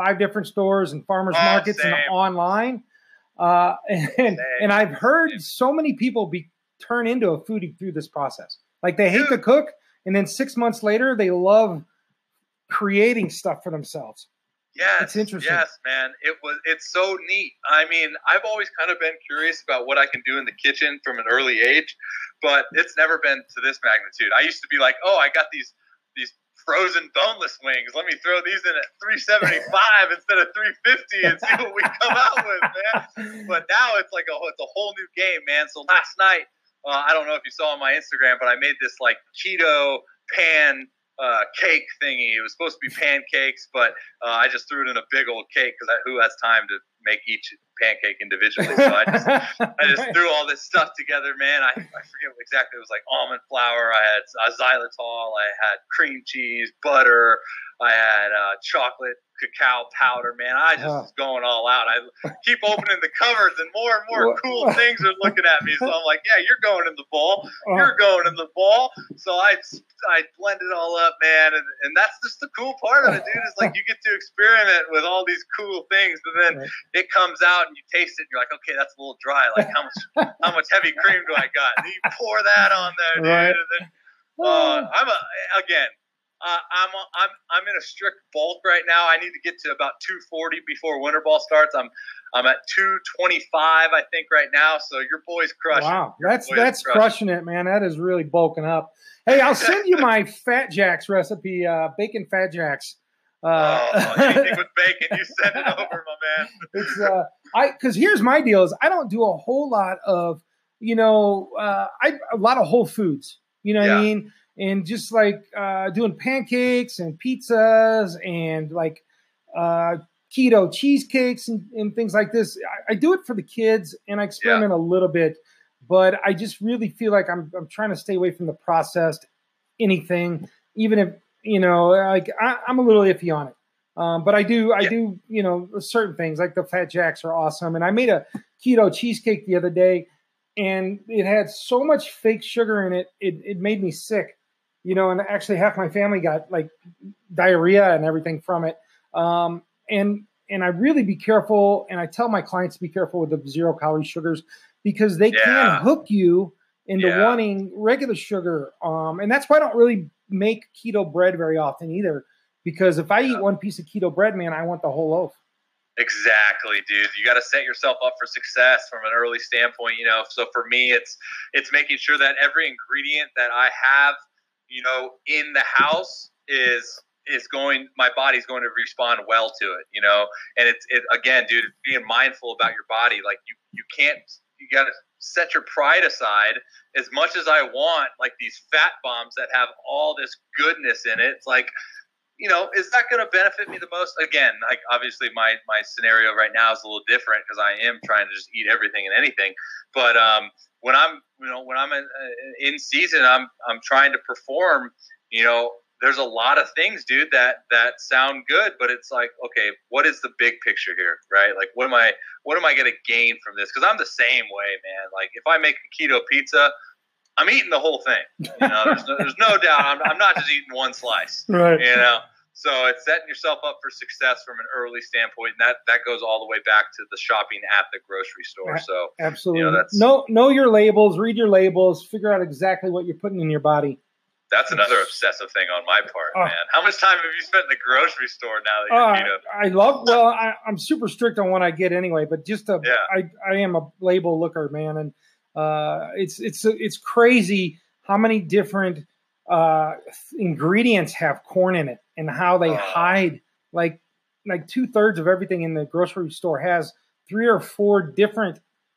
five different stores and farmers oh, markets same. and online. Uh, and, and I've heard so many people be turn into a foodie through this process. Like they hate Dude. to cook, and then six months later, they love creating stuff for themselves. Yes, it's interesting. Yes, man. It was. It's so neat. I mean, I've always kind of been curious about what I can do in the kitchen from an early age, but it's never been to this magnitude. I used to be like, oh, I got these these frozen boneless wings. Let me throw these in at three seventy-five instead of three fifty and see what we come out with, man. But now it's like a it's a whole new game, man. So last night, uh, I don't know if you saw on my Instagram, but I made this like keto pan uh, cake thingy. It was supposed to be pancakes, but uh, I just threw it in a big old cake because who has time to make each pancake individually? So I just I just threw all this stuff together, man. I, I forget exactly. It was like almond flour. I had uh, xylitol. I had cream cheese, butter. I had uh, chocolate cacao powder, man. I just was going all out. I keep opening the covers, and more and more cool things are looking at me. So I'm like, yeah, you're going in the bowl. You're going in the bowl. So I I blend it all up, man. And, and that's just the cool part of it, dude, is like you get to experiment with all these cool things. But then it comes out and you taste it and you're like, okay, that's a little dry. Like how much how much heavy cream do I got? And you pour that on there, dude. Right. And then, uh, I'm a, again, Uh, I'm I'm I'm in a strict bulk right now. I need to get to about two forty before winter ball starts. I'm I'm at two twenty-five, I think, right now. So your boy's crushing. Wow, that's that's crushing. crushing it, man. That is really bulking up. Hey, I'll send you my Fat Jacks recipe, uh, bacon Fat Jacks. Uh, oh, anything with bacon, you send it over, my man. It's uh, I because here's my deal: is I don't do a whole lot of, you know, uh, I a lot of whole foods. You know yeah. what I mean? And just like uh, doing pancakes and pizzas and like uh, keto cheesecakes and, and things like this. I, I do it for the kids and I experiment yeah. a little bit, but I just really feel like I'm I'm trying to stay away from the processed anything, even if, you know, like I, I'm a little iffy on it. Um, but I do, I yeah. do, you know, certain things like the Fat Jacks are awesome. And I made a keto cheesecake the other day and it had so much fake sugar in it. It, it made me sick. You know, and actually half my family got like diarrhea and everything from it. Um, and and I really be careful, and I tell my clients to be careful with the zero calorie sugars because they yeah. can hook you into yeah. wanting regular sugar. Um, and that's why I don't really make keto bread very often either, because if I yeah. eat one piece of keto bread, man, I want the whole loaf. Exactly, dude. You got to set yourself up for success from an early standpoint. You know, so for me, it's it's making sure that every ingredient that I have, you know, in the house is is going, my body's going to respond well to it, you know, and it's, it, again, dude, being mindful about your body. Like you, you can't, you got to set your pride aside. As much as I want like these fat bombs that have all this goodness in it, it's like, you know, is that going to benefit me the most? Again, like obviously my, my scenario right now is a little different because I am trying to just eat everything and anything. But um, when I'm, you know, when I'm in, in season, I'm, I'm trying to perform, you know, there's a lot of things, dude, that, that sound good, but it's like, okay, what is the big picture here? Right? Like, what am I, what am I going to gain from this? Cause I'm the same way, man. Like if I make a keto pizza, I'm eating the whole thing. You know, there's no, there's no doubt. I'm, I'm not just eating one slice, right? You know? So it's setting yourself up for success from an early standpoint, and that, that goes all the way back to the shopping at the grocery store. So absolutely, you know, that's, know know your labels, read your labels, figure out exactly what you're putting in your body. That's another obsessive thing on my part, uh, man. How much time have you spent in the grocery store now that you're uh, keto? I love. Well, I, I'm super strict on what I get anyway, but just a, yeah. I I am a label looker, man, and uh, it's it's it's crazy how many different uh, ingredients have corn in it and how they uh, hide like like two thirds of everything in the grocery store has three or four different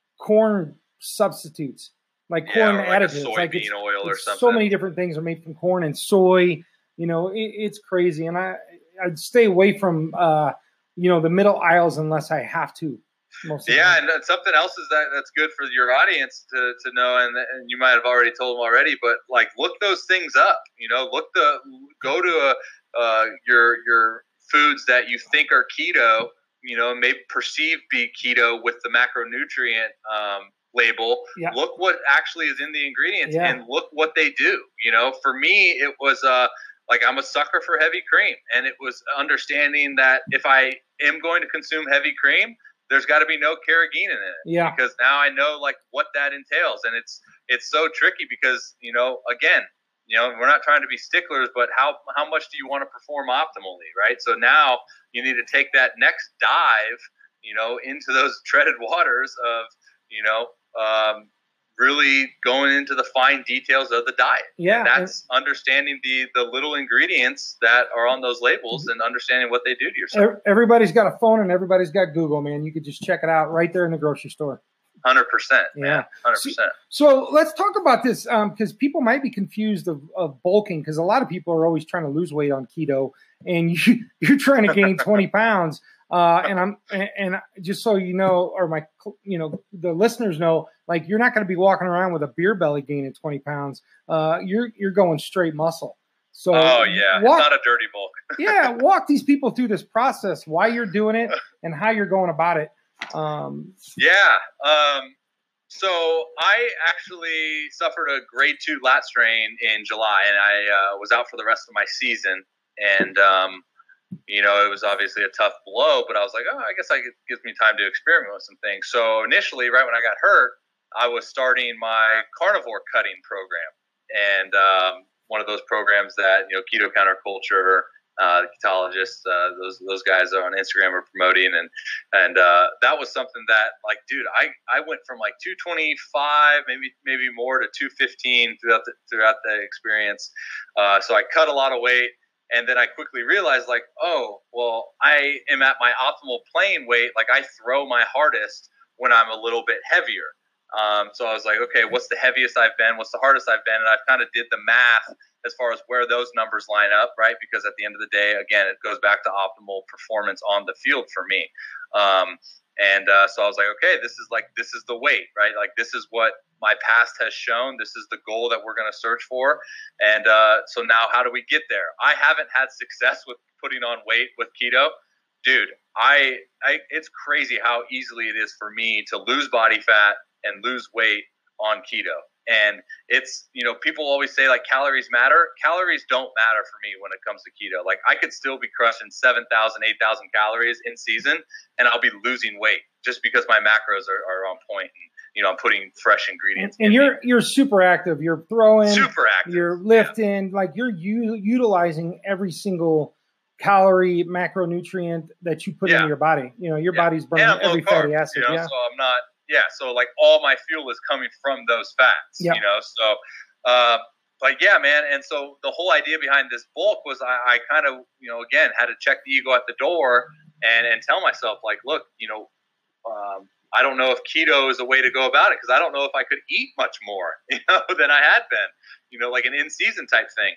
corn substitutes, like yeah, corn like additives, soybean like it's, oil or it's something. So many different things are made from corn and soy. You know, it, it's crazy, and I I'd stay away from uh, you know the middle aisles unless I have to. Most yeah, and something else is that that's good for your audience to, to know, and, and you might have already told them already, but like look those things up. You know, look the go to a, uh, your your foods that you think are keto. You know, maybe perceived be keto with the macronutrient um, label. Yeah. Look what actually is in the ingredients, yeah. and look what they do. You know, for me, it was uh, like I'm a sucker for heavy cream, and it was understanding that if I am going to consume heavy cream, there's got to be no carrageenan in it. Yeah. Because now I know like what that entails, and it's it's so tricky because, you know, again, you know, we're not trying to be sticklers, but how how much do you want to perform optimally, right? So now you need to take that next dive, you know, into those treaded waters of, you know, um, really going into the fine details of the diet. Yeah. And that's and understanding the the little ingredients that are on those labels and understanding what they do to yourself. Everybody's got a phone and everybody's got Google, man. You could just check it out right there in the grocery store. one hundred percent. Yeah. Man, one hundred percent. So, so let's talk about this because um, people might be confused of, of bulking because a lot of people are always trying to lose weight on keto and you, you're trying to gain twenty pounds. Uh, and I'm, and, and just so you know, or my, you know, the listeners know, like you're not going to be walking around with a beer belly gaining twenty pounds. Uh, you're, you're going straight muscle. So, oh yeah, walk, it's not a dirty bulk. Yeah. Walk these people through this process, why you're doing it and how you're going about it. Um, yeah. Um, so I actually suffered a grade two lat strain in July and I, uh, was out for the rest of my season and, um, you know, it was obviously a tough blow, but I was like, oh, I guess I it gives me time to experiment with some things. So initially, right when I got hurt, I was starting my carnivore cutting program. And um, one of those programs that, you know, Keto Counterculture, uh, the ketologists, uh, those those guys on Instagram are promoting. And and uh, that was something that, like, dude, I, I went from like two twenty-five, maybe maybe more, to two fifteen throughout the, throughout the experience. Uh, so I cut a lot of weight. And then I quickly realized, like, oh, well, I am at my optimal playing weight. Like, I throw my hardest when I'm a little bit heavier. Um, so I was like, okay, what's the heaviest I've been? What's the hardest I've been? And I kind of did the math as far as where those numbers line up, right? Because at the end of the day, again, it goes back to optimal performance on the field for me. Um, and uh, so I was like, okay, this is like, this is the weight, right? Like, this is what my past has shown. This is the goal that we're going to search for. And uh, so now how do we get there? I haven't had success with putting on weight with keto. Dude, I, I it's crazy how easily it is for me to lose body fat and lose weight on keto. And it's, you know, people always say like calories matter. Calories don't matter for me when it comes to keto. Like I could still be crushing seven thousand, eight thousand calories in season and I'll be losing weight just because my macros are, are on point. And, you know, I'm putting fresh ingredients. And, and you're, me. you're super active. You're throwing, super active. You're lifting, yeah. Like you're u- utilizing every single calorie macronutrient that you put yeah. into your body. You know, your yeah. body's burning every carb, fatty acid. You know, yeah. So I'm not, Yeah, so like all my fuel is coming from those fats, yep. you know. So, uh, but yeah, man. And so the whole idea behind this bulk was I, I kind of, you know, again had to check the ego at the door and and tell myself like, look, you know, um, I don't know if keto is a way to go about it because I don't know if I could eat much more, you know, than I had been, you know, like an in-season type thing.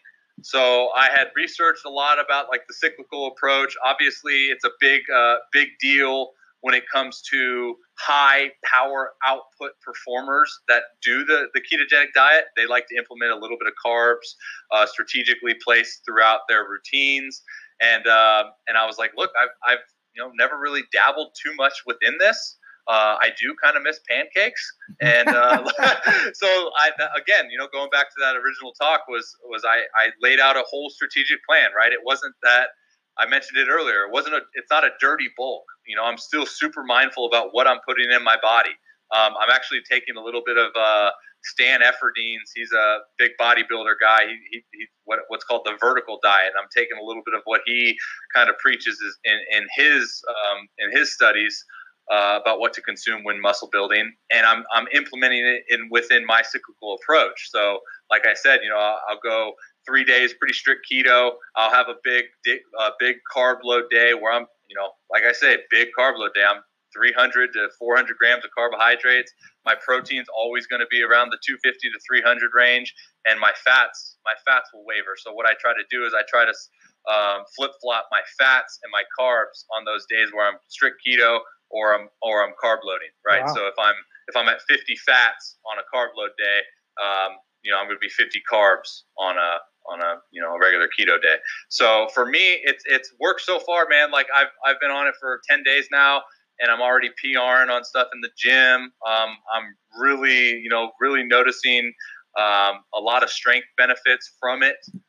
So I had researched a lot about like the cyclical approach. Obviously, it's a big, uh, big deal when it comes to high power output performers that do the, the ketogenic diet. They like to implement a little bit of carbs, uh, strategically placed throughout their routines. And, uh, and I was like, look, I've, I've, you know, never really dabbled too much within this. Uh, I do kind of miss pancakes. And, uh, so I, again, you know, going back to that original talk was, was I, I laid out a whole strategic plan, right? It wasn't that, I mentioned it earlier. It wasn't a, it's not a dirty bulk. You know, I'm still super mindful about what I'm putting in my body. Um, I'm actually taking a little bit of uh, Stan Efferdines. He's a big bodybuilder guy. He, he, he what, what's called the vertical diet. I'm taking a little bit of what he kind of preaches is in, in his um, in his studies uh, about what to consume when muscle building, and I'm I'm implementing it in within my cyclical approach. So, like I said, you know, I'll, I'll go three days pretty strict keto. I'll have a big uh, big carb load day where I'm, you know, like I say, big carb load day. I'm three hundred to four hundred grams of carbohydrates. My protein's always going to be around the two fifty to three hundred range, and my fats, my fats will waver. So what I try to do is I try to um, flip flop my fats and my carbs on those days where I'm strict keto or I'm or I'm carb loading. Right. Wow. So if I'm if I'm at fifty fats on a carb load day, um, you know, I'm going to be fifty carbs on a on a, you know, a regular keto day. So for me, it's, it's worked so far, man. Like I've, I've been on it for ten days now and I'm already PRing on stuff in the gym. Um, I'm really, you know, really noticing, um, a lot of strength benefits from it.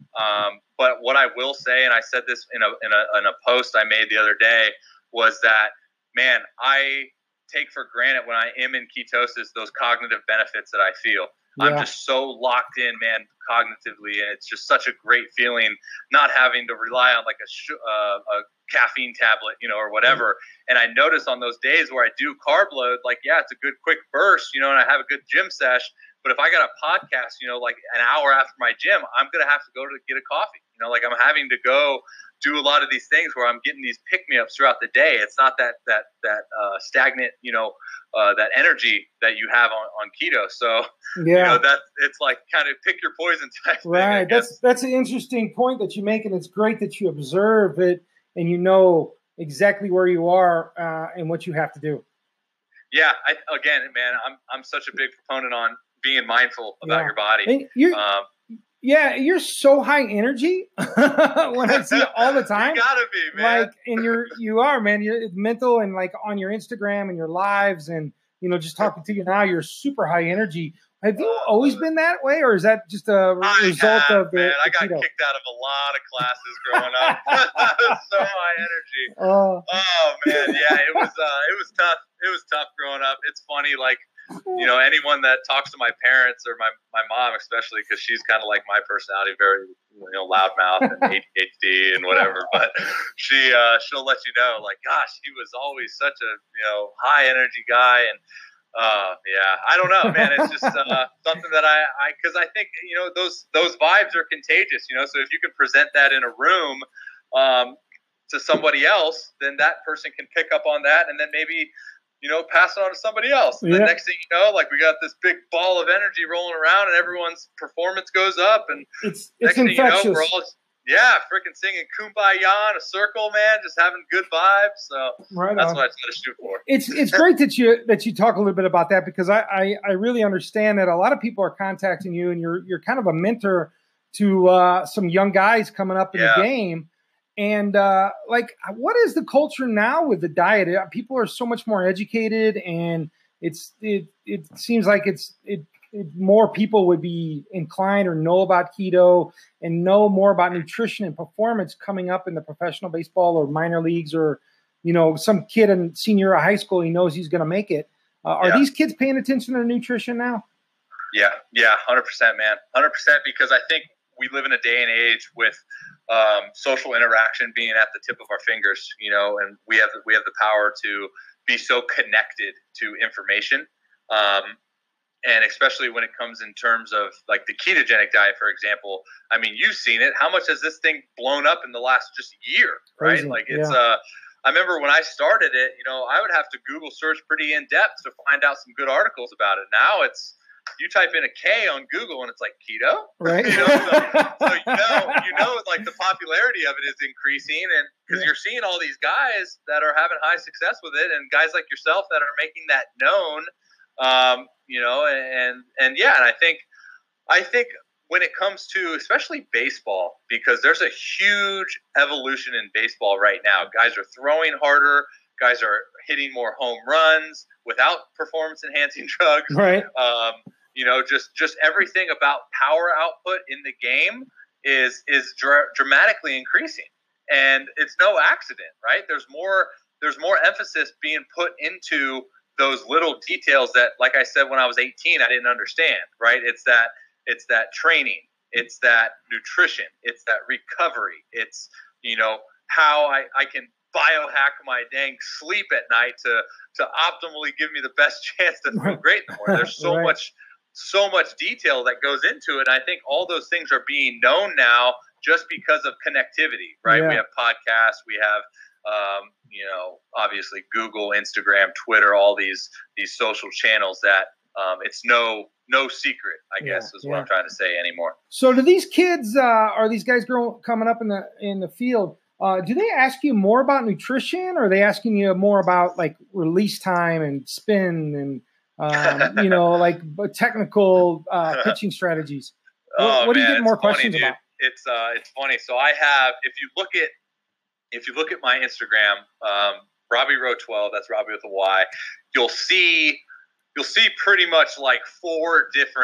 Um, but what I will say, and I said this in a, in a in a post I made the other day, was that, man, I take for granted when I am in ketosis those cognitive benefits that I feel. Yeah. I'm just so locked in, man, cognitively, and it's just such a great feeling not having to rely on like a sh- uh, a caffeine tablet, you know, or whatever. Mm-hmm. And I notice on those days where I do carb load, like, yeah, it's a good quick burst, you know, and I have a good gym sesh. But if I got a podcast, you know, like an hour after my gym, I'm going to have to go to get a coffee. You know, like I'm having to go do a lot of these things where I'm getting these pick-me-ups throughout the day. It's not that that that uh, stagnant, you know, uh, that energy that you have on, on keto. So, yeah, you know, that it's like kind of pick your poison type thing. Right. That's that's an interesting point that you make, and it's great that you observe it and you know exactly where you are uh, and what you have to do. Yeah. I, again, man, I'm I'm such a big proponent on being mindful about yeah. your body. You're, um, yeah, you're so high energy when I see it all the time. You gotta be, man. Like, and you're you are, man. You're mental, and like on your Instagram and your lives, and you know, just talking to you now, you're super high energy. Have you uh, always been that way, or is that just a I result have, of the? Man, I the got keto? kicked out of a lot of classes growing up. So high energy. Uh, oh man, yeah, it was uh, it was tough. It was tough growing up. It's funny, like. You know, anyone that talks to my parents or my, my mom, especially, because she's kind of like my personality, very, you know, loudmouth and A D H D and whatever. But she, uh, she'll let you know, like, gosh, he was always such a, you know, high energy guy. And, uh, yeah, I don't know, man. It's just uh, something that I, I, because I think, you know, those, those vibes are contagious, you know. So if you can present that in a room um, to somebody else, then that person can pick up on that. And then maybe, you know, pass it on to somebody else. And yeah. the next thing you know, like we got this big ball of energy rolling around and everyone's performance goes up. And it's, it's next thing infectious. you know, we're all, yeah, freaking singing Kumbaya in a circle, man, just having good vibes. So right that's on. What I try to shoot for. It's it's great that you that you talk a little bit about that, because I, I, I really understand that a lot of people are contacting you, and you're you're kind of a mentor to uh, some young guys coming up in yeah. the game. And uh, like, what is the culture now with the diet? People are so much more educated, and it's it it seems like it's it, it more people would be inclined or know about keto and know more about nutrition and performance coming up in the professional baseball or minor leagues, or you know, some kid in senior high school, he knows he's going to make it. Uh, are yeah. these kids paying attention to nutrition now? Yeah, yeah, one hundred percent, man, one hundred percent. Because I think we live in a day and age with um, social interaction being at the tip of our fingers, you know, and we have we have the power to be so connected to information, um, and especially when it comes in terms of like the ketogenic diet, for example. I mean, you've seen it. How much has this thing blown up in the last just year, right? Crazy. Like it's. Yeah. Uh, I remember when I started it, you know, I would have to Google search pretty in depth to find out some good articles about it. Now it's. You type in a K on Google and it's like keto, right? you know, so, so you know, you know, like the popularity of it is increasing, and because yeah. you're seeing all these guys that are having high success with it, and guys like yourself that are making that known, um, you know, and and yeah, and I think, I think when it comes to especially baseball, because there's a huge evolution in baseball right now. Guys are throwing harder. Guys are hitting more home runs without performance enhancing drugs. Right. Um, You know, just, just everything about power output in the game is is dra- dramatically increasing, and it's no accident, right? There's more there's more emphasis being put into those little details that, like I said, when I was eighteen, I didn't understand, right? It's that it's that training, it's that nutrition, it's that recovery, it's you know how I, I can biohack my dang sleep at night to to optimally give me the best chance to feel great in the morning. There's so right. much. so much detail that goes into it. And I think all those things are being known now just because of connectivity, right? Yeah. We have podcasts, we have, um, you know, obviously Google, Instagram, Twitter, all these, these social channels that um, it's no, no secret, I yeah, guess is yeah. what I'm trying to say anymore. So do these kids, uh, are these guys growing, coming up in the, in the field, uh, do they ask you more about nutrition, or are they asking you more about like release time and spin and, Um, you know, like technical uh, pitching strategies? What, oh, what man, do you get more funny, questions dude. about? It's uh, it's funny. So I have, if you look at, if you look at my Instagram, um, Robbie Rowe twelve, that's Robbie with a Y. You'll see, you'll see pretty much like four different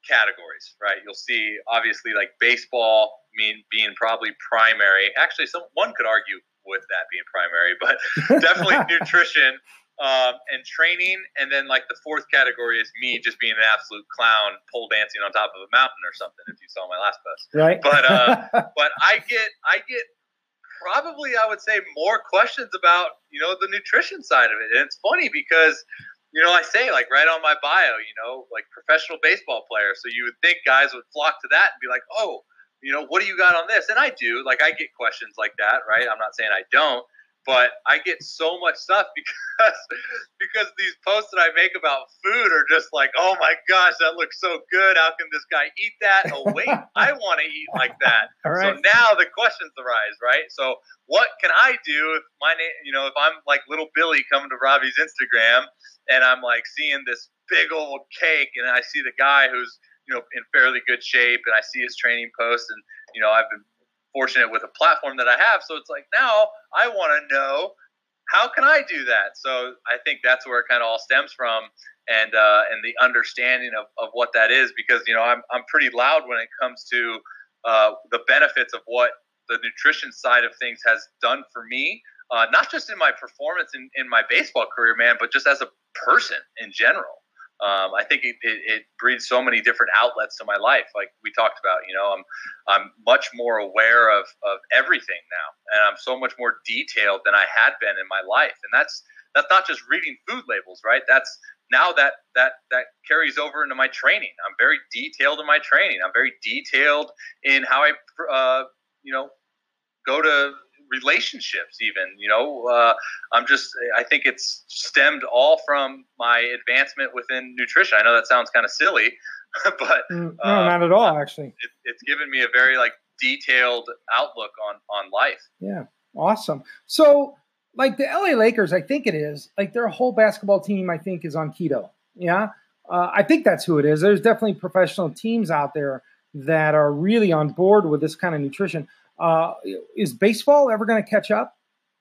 categories, right? You'll see obviously like baseball mean being probably primary. Actually, some one could argue with that being primary, but definitely nutrition um, and training. And then like the fourth category is me just being an absolute clown, pole dancing on top of a mountain or something. If you saw my last post, right? But uh, but I get I get probably I would say more questions about you know the nutrition side of it, and it's funny because you know I say like right on my bio, you know like professional baseball player. So you would think guys would flock to that and be like, oh. You know, what do you got on this? And I do. Like, I get questions like that, right? I'm not saying I don't, but I get so much stuff because because these posts that I make about food are just like, oh my gosh, that looks so good. How can this guy eat that? Oh wait, I want to eat like that. All right. So now the questions arise, right? So what can I do if my name, you know, if I'm like little Billy coming to Robbie's Instagram and I'm like seeing this big old cake and I see the guy who's you know, in fairly good shape, and I see his training posts, and you know, I've been fortunate with a platform that I have. So it's like now I want to know how can I do that. So I think that's where it kind of all stems from, and uh, and the understanding of, of what that is, because you know I'm I'm pretty loud when it comes to uh, the benefits of what the nutrition side of things has done for me, uh, not just in my performance in, in my baseball career, man, but just as a person in general. Um, I think it, it, it breeds so many different outlets to my life. Like we talked about, you know, I'm I'm much more aware of, of everything now, and I'm so much more detailed than I had been in my life. And that's that's not just reading food labels, right? That's now that that that carries over into my training. I'm very detailed in my training. I'm very detailed in how I, uh, you know, go to relationships even, you know, uh, I'm just, I think it's stemmed all from my advancement within nutrition. I know that sounds kind of silly, but no, uh, not at all, actually. It, it's given me a very like detailed outlook on, on life. Yeah. Awesome. So like the L A Lakers, I think it is like their whole basketball team, I think is on keto. Yeah. Uh, I think that's who it is. There's definitely professional teams out there that are really on board with this kind of nutrition. Uh, is baseball ever going to catch up?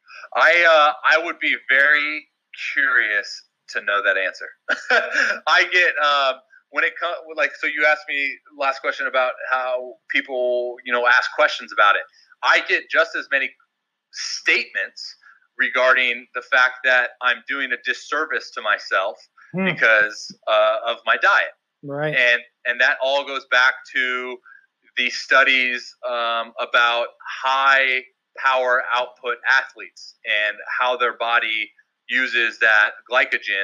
I uh, I would be very curious to know that answer. I get um, when it comes like so. You asked me last question about how people you know ask questions about it. I get just as many statements regarding the fact that I'm doing a disservice to myself hmm. because uh, of my diet, right? And and that all goes back to the studies um, about high power output athletes and how their body uses that glycogen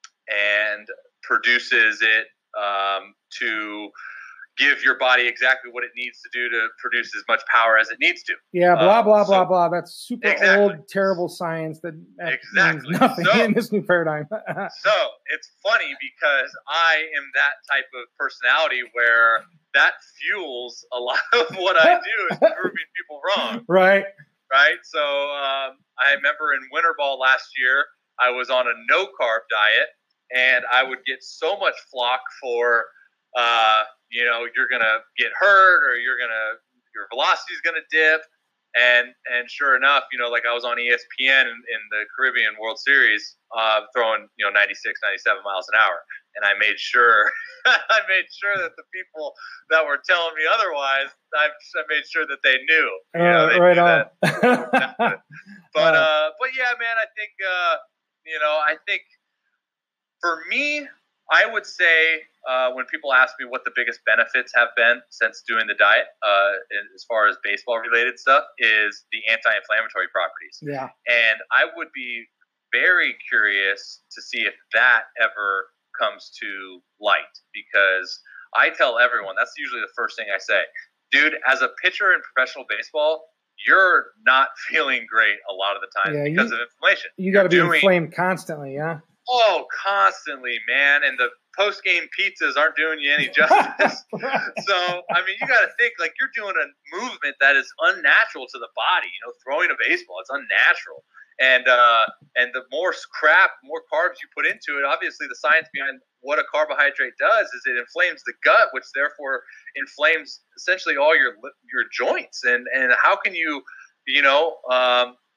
and produces it um, to give your body exactly what it needs to do to produce as much power as it needs to. Yeah, blah, blah, um, blah, so, blah. That's super exactly. old, terrible science that, that exactly. means nothing so, in this new paradigm. So it's funny because I am that type of personality where that fuels a lot of what I do is proving people wrong. Right. Right. So um, I remember in winter ball last year, I was on a no carb diet, and I would get so much flack for, uh, you know, you're going to get hurt or you're going to, your velocity is going to dip. And, and sure enough, you know, like I was on E S P N in, in the Caribbean World Series, uh, throwing, you know, ninety-six, ninety-seven miles an hour. And I made sure, I made sure that the people that were telling me otherwise, I, I made sure that they knew. You know, uh, they right knew on. that. But, uh, but yeah, man, I think, uh, you know, I think for me, I would say uh, when people ask me what the biggest benefits have been since doing the diet, uh, as far as baseball-related stuff, is the anti-inflammatory properties. Yeah. And I would be very curious to see if that ever comes to light, because I tell everyone, that's usually the first thing I say. Dude, as a pitcher in professional baseball, you're not feeling great a lot of the time yeah, because you, of inflammation. You got to be doing, inflamed constantly, yeah? Oh, constantly, man. And the post-game pizzas aren't doing you any justice. So, I mean, you got to think, like, you're doing a movement that is unnatural to the body. You know, throwing a baseball, it's unnatural. And uh, and the more crap, more carbs you put into it, obviously the science behind what a carbohydrate does is it inflames the gut, which therefore inflames essentially all your your joints. And, and how can you, you know, um,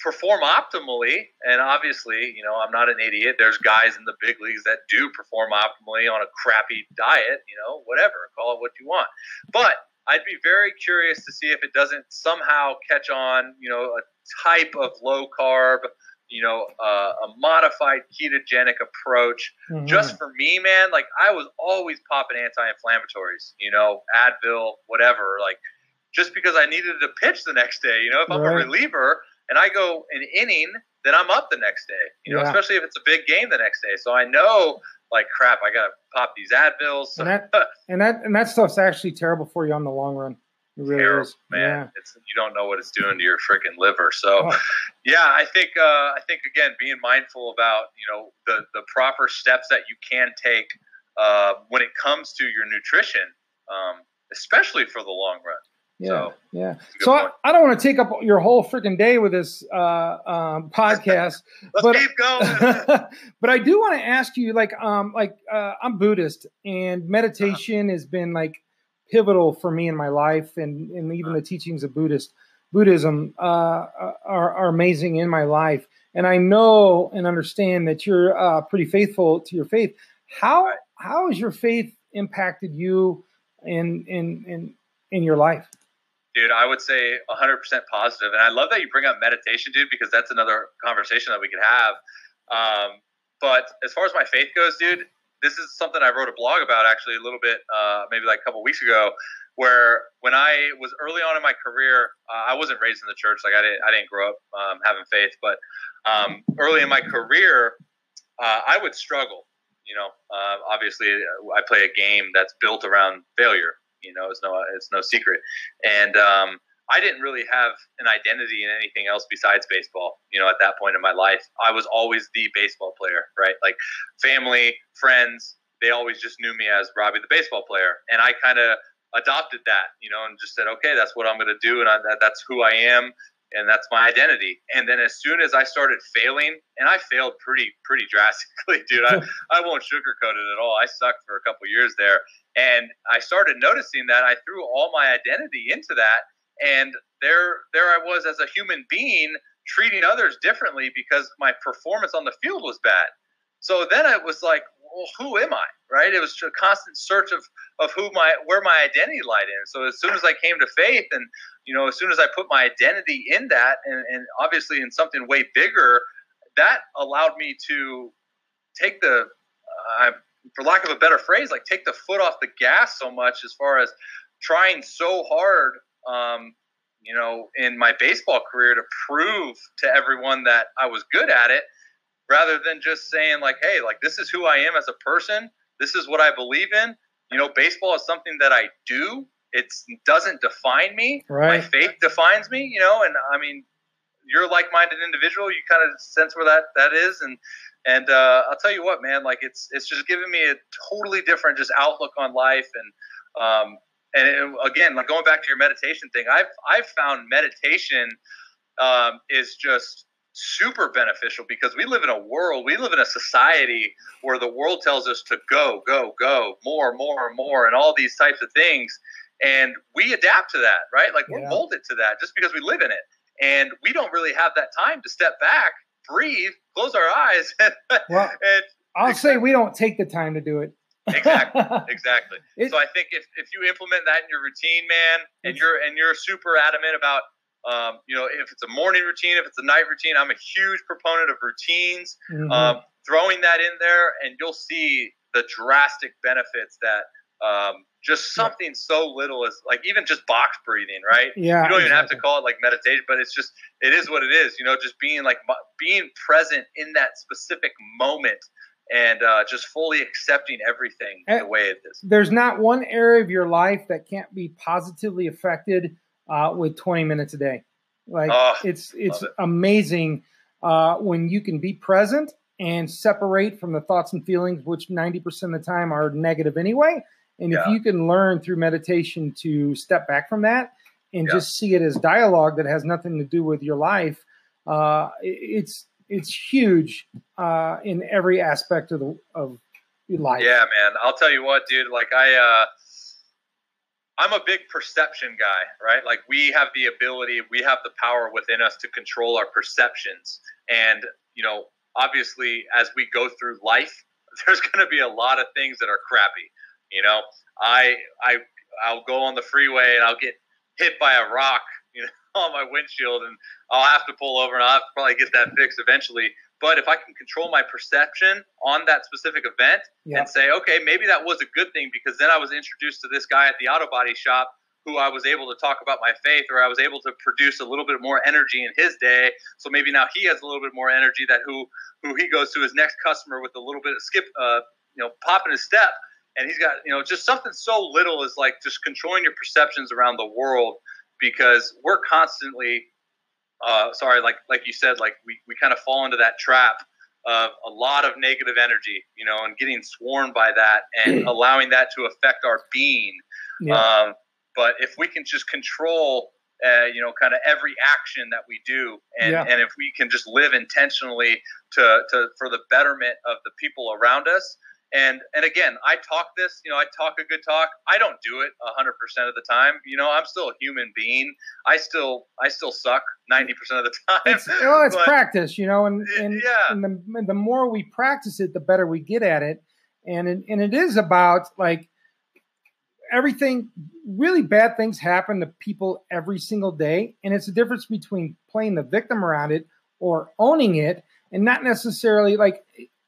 perform optimally. And obviously, you know, I'm not an idiot. There's guys in the big leagues that do perform optimally on a crappy diet, you know, whatever, call it what you want. But I'd be very curious to see if it doesn't somehow catch on, you know, a type of low carb, you know, uh, a modified ketogenic approach. Mm-hmm. Just for me, man, like I was always popping anti-inflammatories, you know, Advil, whatever, like just because I needed to pitch the next day. You know, if I'm right. a reliever and I go an inning, then I'm up the next day, you know, yeah. especially if it's a big game the next day. So I know, like, crap, I got to pop these Advils. And that, and that and that stuff's actually terrible for you on the long run. It really terrible, is. Man. Yeah. It's, you don't know what it's doing to your freaking liver. So, oh. yeah, I think, uh, I think again, being mindful about, you know, the, the proper steps that you can take uh, when it comes to your nutrition, um, especially for the long run. Yeah, so, yeah. So I, I don't want to take up your whole freaking day with this uh, um, podcast. Let's but, keep going. But I do want to ask you, like, um, like uh, I'm Buddhist, and meditation uh-huh. has been like pivotal for me in my life, and, and even uh-huh. the teachings of Buddhist Buddhism uh, are, are amazing in my life. And I know and understand that you're uh, pretty faithful to your faith. How right. how has your faith impacted you in in in in your life? Dude, I would say one hundred percent positive. And I love that you bring up meditation, dude, because that's another conversation that we could have. Um, but as far as my faith goes, dude, this is something I wrote a blog about actually a little bit, uh, maybe like a couple weeks ago, where when I was early on in my career, uh, I wasn't raised in the church. Like I didn't, I didn't grow up um, having faith, but um, early in my career, uh, I would struggle. You know, uh, obviously I play a game that's built around failure. You know, it's no, it's no secret. And um, I didn't really have an identity in anything else besides baseball. You know, at that point in my life, I was always the baseball player, right? Like family, friends, they always just knew me as Robbie, the baseball player. And I kind of adopted that, you know, and just said, okay, that's what I'm going to do. And I, that, that's who I am. And that's my identity. And then as soon as I started failing, and I failed pretty, pretty drastically, dude, I, I won't sugarcoat it at all. I sucked for a couple years there. And I started noticing that I threw all my identity into that. And there, there I was as a human being treating others differently because my performance on the field was bad. So then it was like, well, who am I? Right? It was a constant search of, of who my, where my identity lied in. So as soon as I came to faith and, you know, as soon as I put my identity in that and, and obviously in something way bigger, that allowed me to take the, uh, for lack of a better phrase, like take the foot off the gas so much as far as trying so hard, um, you know, in my baseball career to prove to everyone that I was good at it, rather than just saying like, hey, like this is who I am as a person. This is what I believe in. You know, baseball is something that I do. It doesn't define me. Right. My faith defines me, you know, and I mean, you're a like-minded individual. You kind of sense where that, that is. And, and uh, I'll tell you what, man, like it's, it's just given me a totally different just outlook on life. And, um, and it, again, like going back to your meditation thing, I've, I've found meditation um, is just super beneficial because we live in a world, we live in a society where the world tells us to go, go, go, more, more, more, and all these types of things. And we adapt to that, right? Like we're yeah. molded to that just because we live in it. And we don't really have that time to step back, breathe, close our eyes. And, well, and I'll say we don't take the time to do it. Exactly. Exactly. It, so I think if, if you implement that in your routine, man, and you're, and you're super adamant about, Um, you know, if it's a morning routine, if it's a night routine, I'm a huge proponent of routines. Mm-hmm. Um, throwing that in there, and you'll see the drastic benefits that um, just something yeah. so little as like even just box breathing, right? Yeah, you don't exactly. even have to call it like meditation, but it's just it is what it is. You know, just being like being present in that specific moment. And uh, just fully accepting everything and the way it is. There's not one area of your life that can't be positively affected uh, with twenty minutes a day. Like oh, it's it's it. amazing uh, when you can be present and separate from the thoughts and feelings, which ninety percent of the time are negative anyway. And yeah. if you can learn through meditation to step back from that and yeah. just see it as dialogue that has nothing to do with your life, uh, it's it's huge uh, in every aspect of the of your life. Yeah, man. I'll tell you what, dude. Like I, uh, I'm a big perception guy, right? Like we have the ability, we have the power within us to control our perceptions. And, you know, obviously as we go through life, there's going to be a lot of things that are crappy. You know, I, I, I'll go on the freeway and I'll get hit by a rock, you know, on my windshield, and I'll have to pull over and I'll have to probably get that fixed eventually. But if I can control my perception on that specific event yeah. and say, okay, maybe that was a good thing because then I was introduced to this guy at the auto body shop who I was able to talk about my faith, or I was able to produce a little bit more energy in his day. So maybe now he has a little bit more energy that who, who he goes to his next customer with a little bit of skip, uh, you know, pop in his step. And he's got, you know, just something so little as like just controlling your perceptions around the world, because we're constantly, Uh, sorry, like like you said, like we, we kind of fall into that trap of a lot of negative energy, you know, and getting sworn by that and allowing that to affect our being. Yeah. Um, but if we can just control, uh, you know, kind of every action that we do, and, yeah. and if we can just live intentionally to, to for the betterment of the people around us. And and again, I talk this, you know, I talk a good talk. I don't do it one hundred percent of the time. You know, I'm still a human being. I still I still suck ninety percent of the time. It's, well, it's but, practice, you know, and, and, yeah. and, the, and the more we practice it, the better we get at it. And it, and it is about, like, everything, really bad things happen to people every single day. And it's the difference between playing the victim around it or owning it, and not necessarily, like,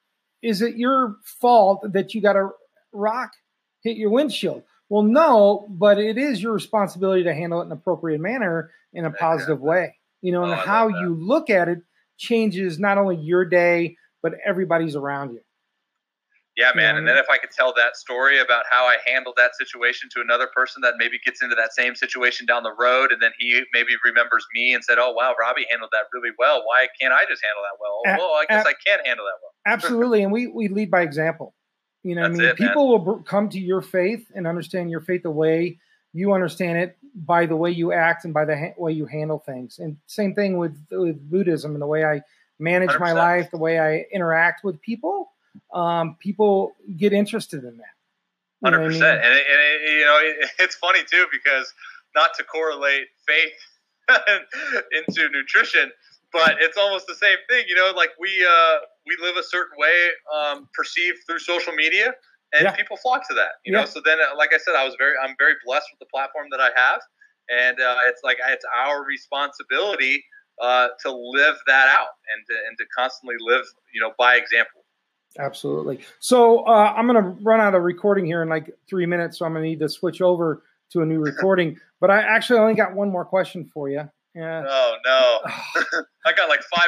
is it your fault that you got a rock hit your windshield? Well, no, but it is your responsibility to handle it in an appropriate manner in a positive way. You know, oh, and how you look at it changes not only your day, but everybody's around you. Yeah, man. You know and then if I could tell that story about how I handled that situation to another person that maybe gets into that same situation down the road, and then he maybe remembers me and said, oh, wow, Robbie handled that really well. Why can't I just handle that well? A- well, I guess a- I can't handle that well. Absolutely. And we, we lead by example. You know what I mean? It, People man. will come to your faith and understand your faith the way you understand it, by the way you act and by the ha- way you handle things. And same thing with, with Buddhism and the way I manage one hundred percent my life, the way I interact with people. Um, people get interested in that. one hundred percent. I mean? And, it, and it, you know, it, it's funny too, because not to correlate faith into nutrition, but it's almost the same thing. You know, like we uh, we live a certain way, um, perceived through social media, and yeah. people flock to that. You yeah. know, so then, uh, like I said, I was very, I'm very blessed with the platform that I have, and uh, it's like it's our responsibility uh, to live that out and to, and to constantly live, you know, by example. Absolutely. So uh, I'm going to run out of recording here in like three minutes, so I'm going to need to switch over to a new recording. But I actually only got one more question for you. Yeah. Oh, no. I got like five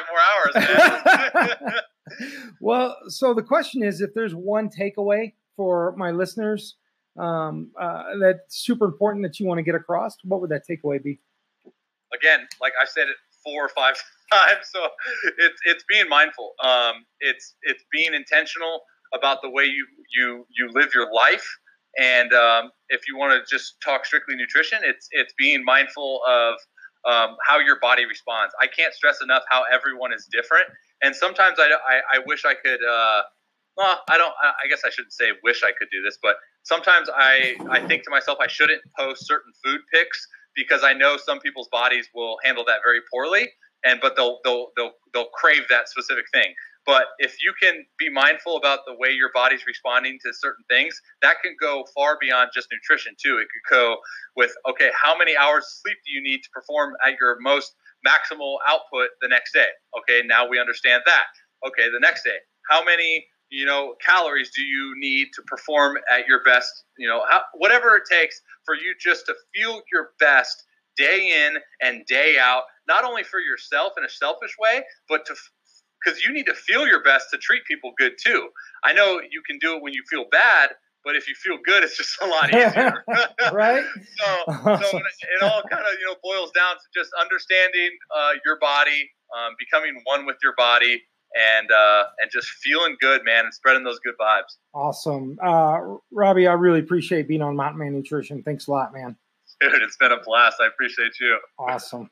more hours, man. Well, so the question is, if there's one takeaway for my listeners um, uh, that's super important that you want to get across, what would that takeaway be? Again, like I said it four or five times, so it's it's being mindful. Um, it's it's being intentional about the way you you you live your life. And um, if you want to just talk strictly nutrition, it's it's being mindful of um, how your body responds. I can't stress enough how everyone is different. And sometimes I, I, I wish I could, uh, well, I don't, I guess I shouldn't say wish I could do this, but sometimes I, I think to myself, I shouldn't post certain food pics because I know some people's bodies will handle that very poorly. And, but they'll, they'll, they'll, they'll crave that specific thing. But if you can be mindful about the way your body's responding to certain things, that can go far beyond just nutrition too. It could go with, okay, how many hours of sleep do you need to perform at your most maximal output the next day? Okay, now we understand that. Okay, the next day, how many, you know, calories do you need to perform at your best, you know, how, whatever it takes for you just to feel your best day in and day out, not only for yourself in a selfish way, but to because you need to feel your best to treat people good too. I know you can do it when you feel bad, but if you feel good, it's just a lot easier. Right? so, so it all kind of, you know, boils down to just understanding uh, your body, um, becoming one with your body, and uh, and just feeling good, man, and spreading those good vibes. Awesome. Uh, Robbie, I really appreciate being on Mountain Man Nutrition. Thanks a lot, man. Dude, it's been a blast. I appreciate you. Awesome.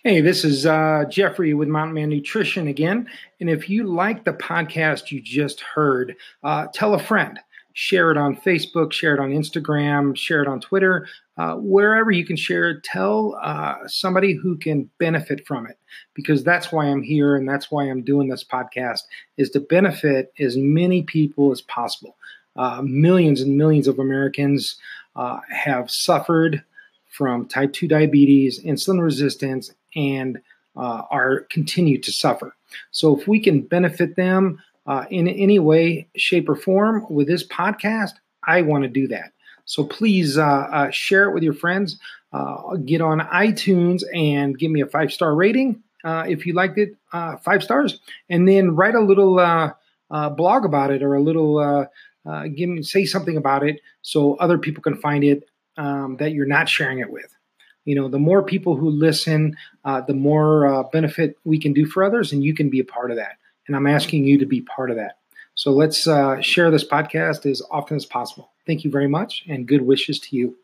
Hey, this is uh, Jeffrey with Mountain Man Nutrition again. And if you like the podcast you just heard, uh, tell a friend. Share it on Facebook, share it on Instagram, share it on Twitter, uh, wherever you can share it. Tell uh, somebody who can benefit from it, because that's why I'm here and that's why I'm doing this podcast, is to benefit as many people as possible. Uh, millions and millions of Americans uh, have suffered from type two diabetes, insulin resistance, and uh, are continue to suffer. So if we can benefit them uh, in any way, shape, or form with this podcast, I want to do that. So please uh, uh, share it with your friends. Uh, get on iTunes and give me a five-star rating uh, if you liked it, uh, five stars, and then write a little uh, uh, blog about it, or a little uh, uh, give me say something about it so other people can find it um, that you're not sharing it with. You know, the more people who listen, uh, the more uh, benefit we can do for others, and you can be a part of that. And I'm asking you to be part of that. So let's uh, share this podcast as often as possible. Thank you very much, and good wishes to you.